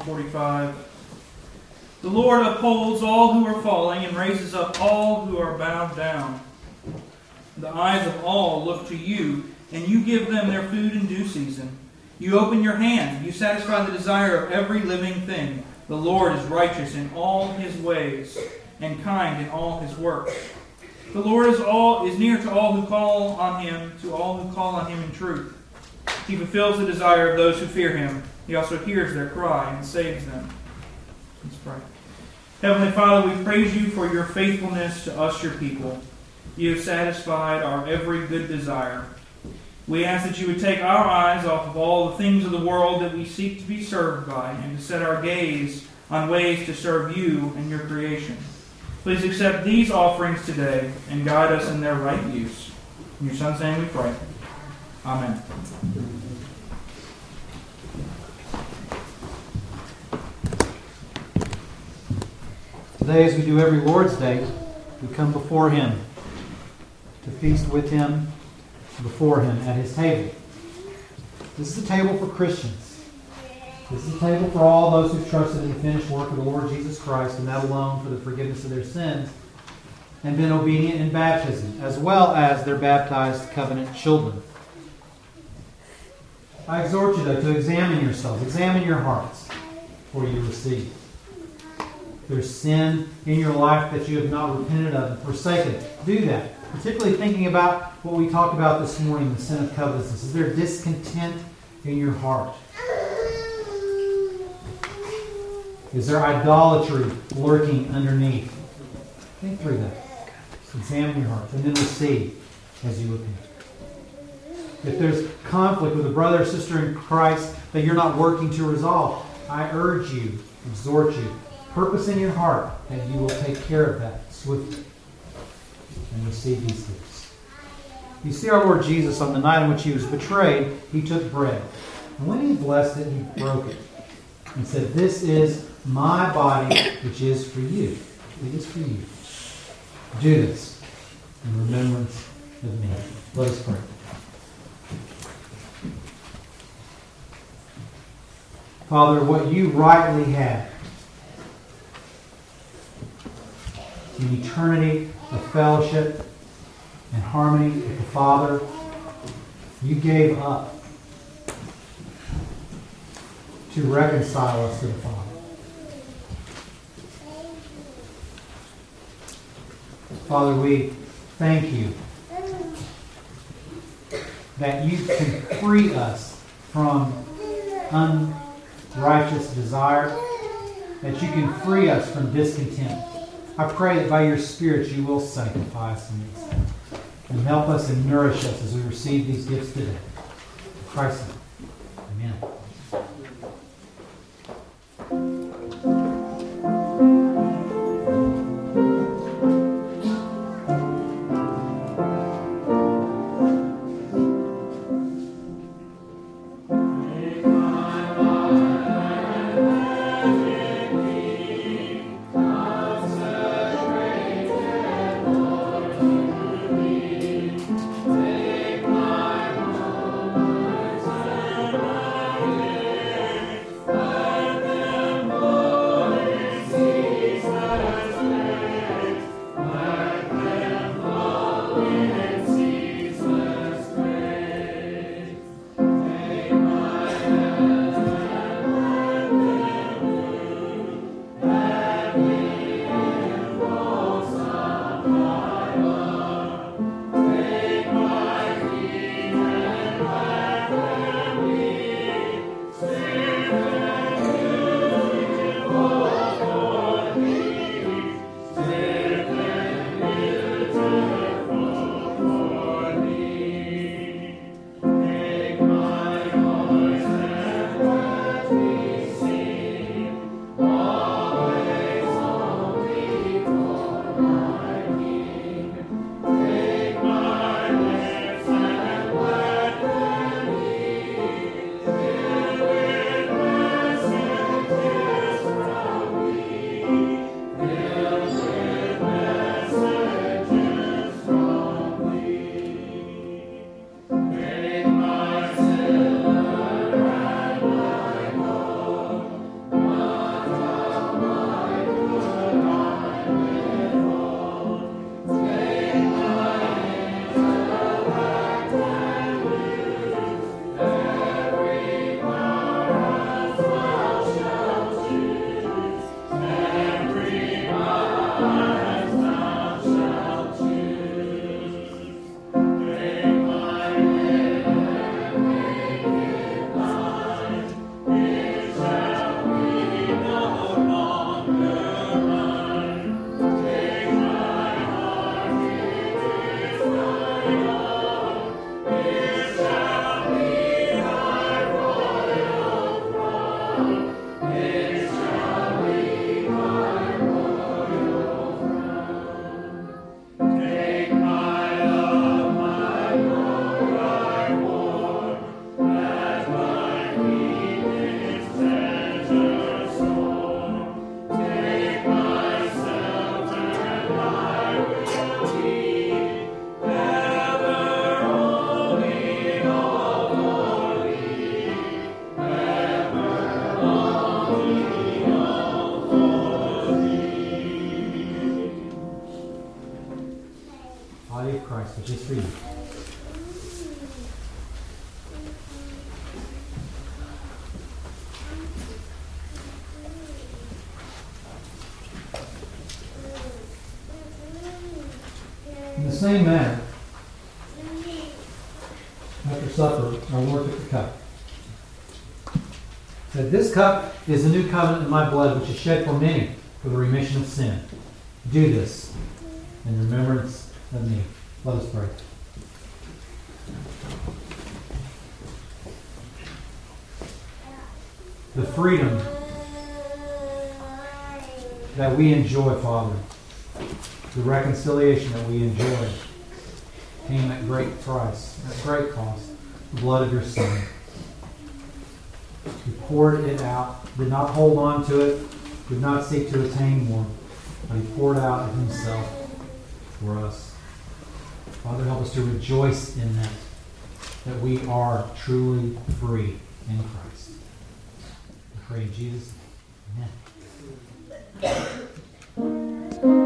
S5: forty-five. The Lord upholds all who are falling and raises up all who are bowed down. The eyes of all look to you, and you give them their food in due season. You open your hand, you satisfy the desire of every living thing. The Lord is righteous in all his ways, and kind in all his works. The Lord is all is near to all who call on him, to all who call on him in truth. He fulfills the desire of those who fear him. He also hears their cry and saves them. Let's pray. Heavenly Father, we praise you for your faithfulness to us, your people. You have satisfied our every good desire. We ask that you would take our eyes off of all the things of the world that we seek to be served by, and to set our gaze on ways to serve you and your creation. Please accept these offerings today and guide us in their right use. In your Son's name we pray. Amen.
S4: Today, as we do every Lord's Day, we come before him to feast with him, before him at his table. This is a table for Christians. This is a table for all those who've trusted in the finished work of the Lord Jesus Christ, and that alone for the forgiveness of their sins, and been obedient in baptism, as well as their baptized covenant children. I exhort you, though, to examine yourselves, examine your hearts before you receive. If there's sin in your life that you have not repented of and forsaken, do that. Particularly thinking about what we talked about this morning, the sin of covetousness. Is there discontent in your heart? Is there idolatry lurking underneath? Think through that. Examine your heart and then receive as you repent. If there's conflict with a brother or sister in Christ that you're not working to resolve, I urge you, exhort you, purpose in your heart that you will take care of that swiftly and receive these gifts. You see our Lord Jesus on the night in which he was betrayed, he took bread. And when he blessed it, he broke it and said, "This is my body, which is for you." It is for you. Do this in remembrance of me. Let us pray. Father, what you rightly had in eternity of fellowship and harmony with the Father, you gave up to reconcile us to the Father. Father, we thank you that you can free us from unrighteous desire, that you can free us from discontent. I pray that by your Spirit you will sanctify us in these things and help us and nourish us as we receive these gifts today. In Christ's name, amen. Body of Christ, which is for you. In the same manner, after supper, our Lord took the cup. He said, "This cup is the new covenant in my blood, which is shed for many for the remission of sin. Do this in remembrance of me." Let us pray. The freedom that we enjoy, Father, the reconciliation that we enjoy, came at great price, at great cost, the blood of your Son. He poured it out, did not hold on to it, did not seek to attain more, but he poured out of himself for us. Father, help us to rejoice in that, that we are truly free in Christ. We pray in Jesus' name. Amen.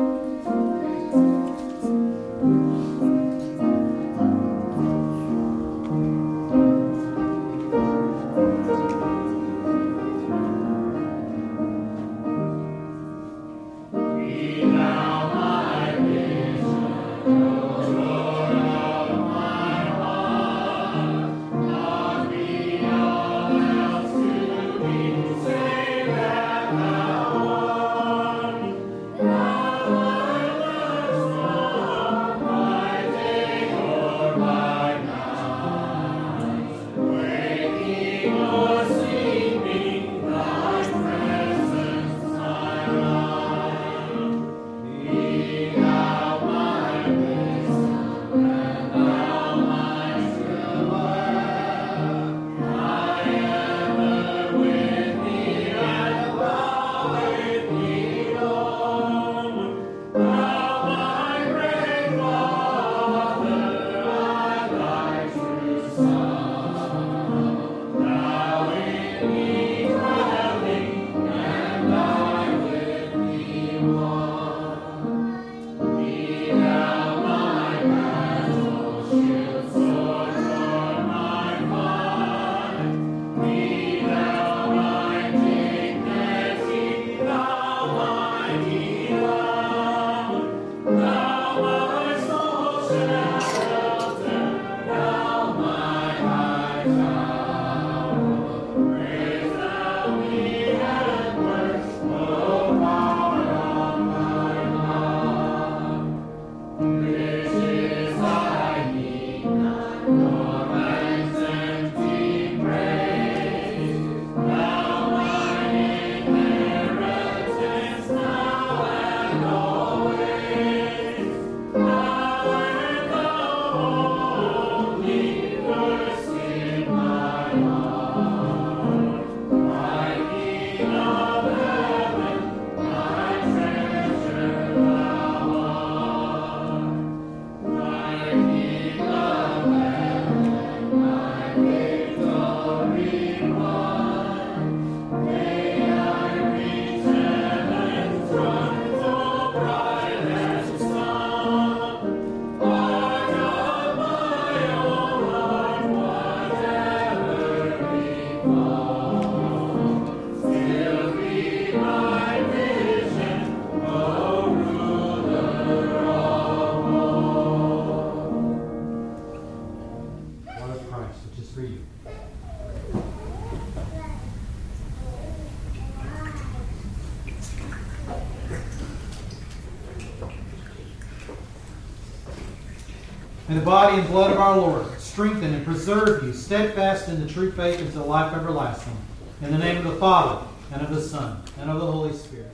S4: And the body and blood of our Lord strengthen and preserve you, steadfast in the true faith until life everlasting. In the name of the Father, and of the Son, and of the Holy Spirit.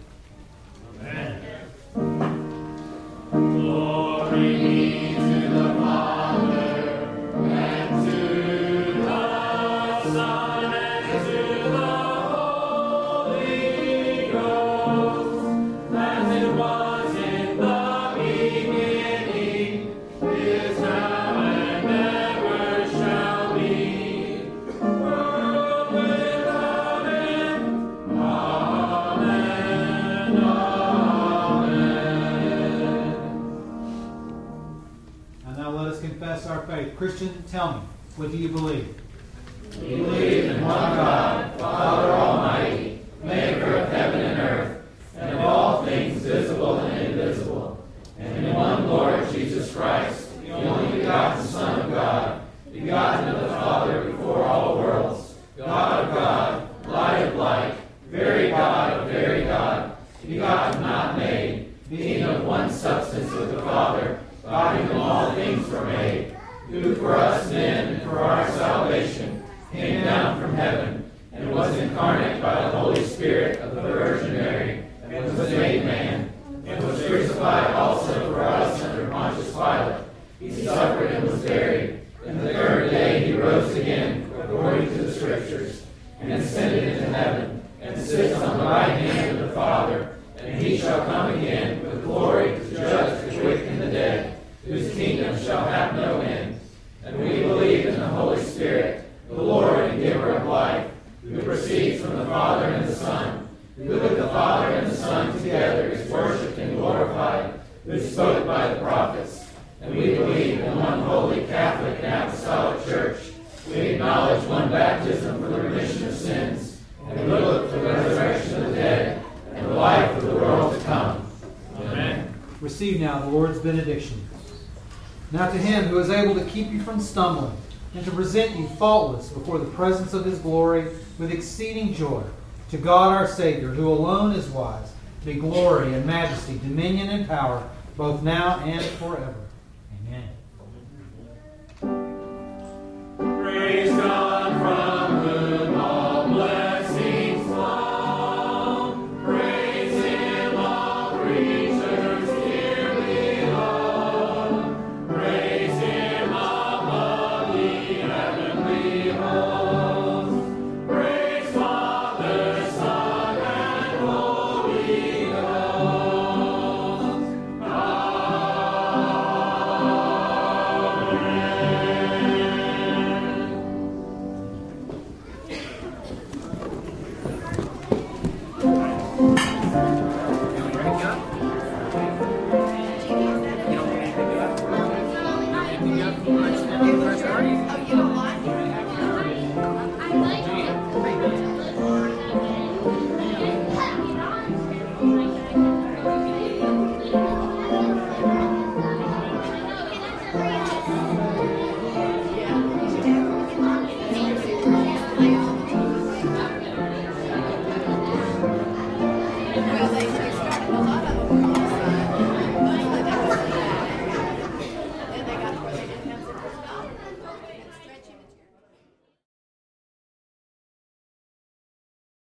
S3: Amen. Glory be to the Father, and to the Son, and to the Holy Ghost, as it was in the beginning, is now, and ever shall be, world without end. Amen. Amen.
S4: faith. Christian, tell me, what do you believe?
S3: We believe in one God, Father Almighty, maker of heaven and earth, and of all things visible and invisible, and in one Lord Jesus Christ, the only begotten Son of God, begotten of the Father before all worlds, God of God, light of light, very God of very God, begotten not made, being of one substance with the Father, by whom all things were made, who for us men and for our salvation came down from heaven, and was incarnate by the Holy Spirit of the Virgin Mary, and was made man, and was crucified also for us under Pontius Pilate. He suffered and was buried, and the third day he rose again, according to the Scriptures, and ascended into heaven, and sits on the right hand of the Father, and he shall come again with glory to judge the quick and the dead, whose kingdom shall have no end. And we believe in the Holy Spirit, the Lord and giver of life, who proceeds from the Father and the Son, who with the Father and the Son together is worshipped and glorified, who spoke by the prophets. And we believe in one holy Catholic and Apostolic Church. We acknowledge one baptism for the remission of sins, and we look for the resurrection of the dead and the life of the world to come. Amen.
S4: Receive now the Lord's benediction. Now to him who is able to keep you from stumbling, and to present you faultless before the presence of his glory with exceeding joy, to God our Savior, who alone is wise, be glory and majesty, dominion and power, both now and forever. Amen.
S3: Praise God from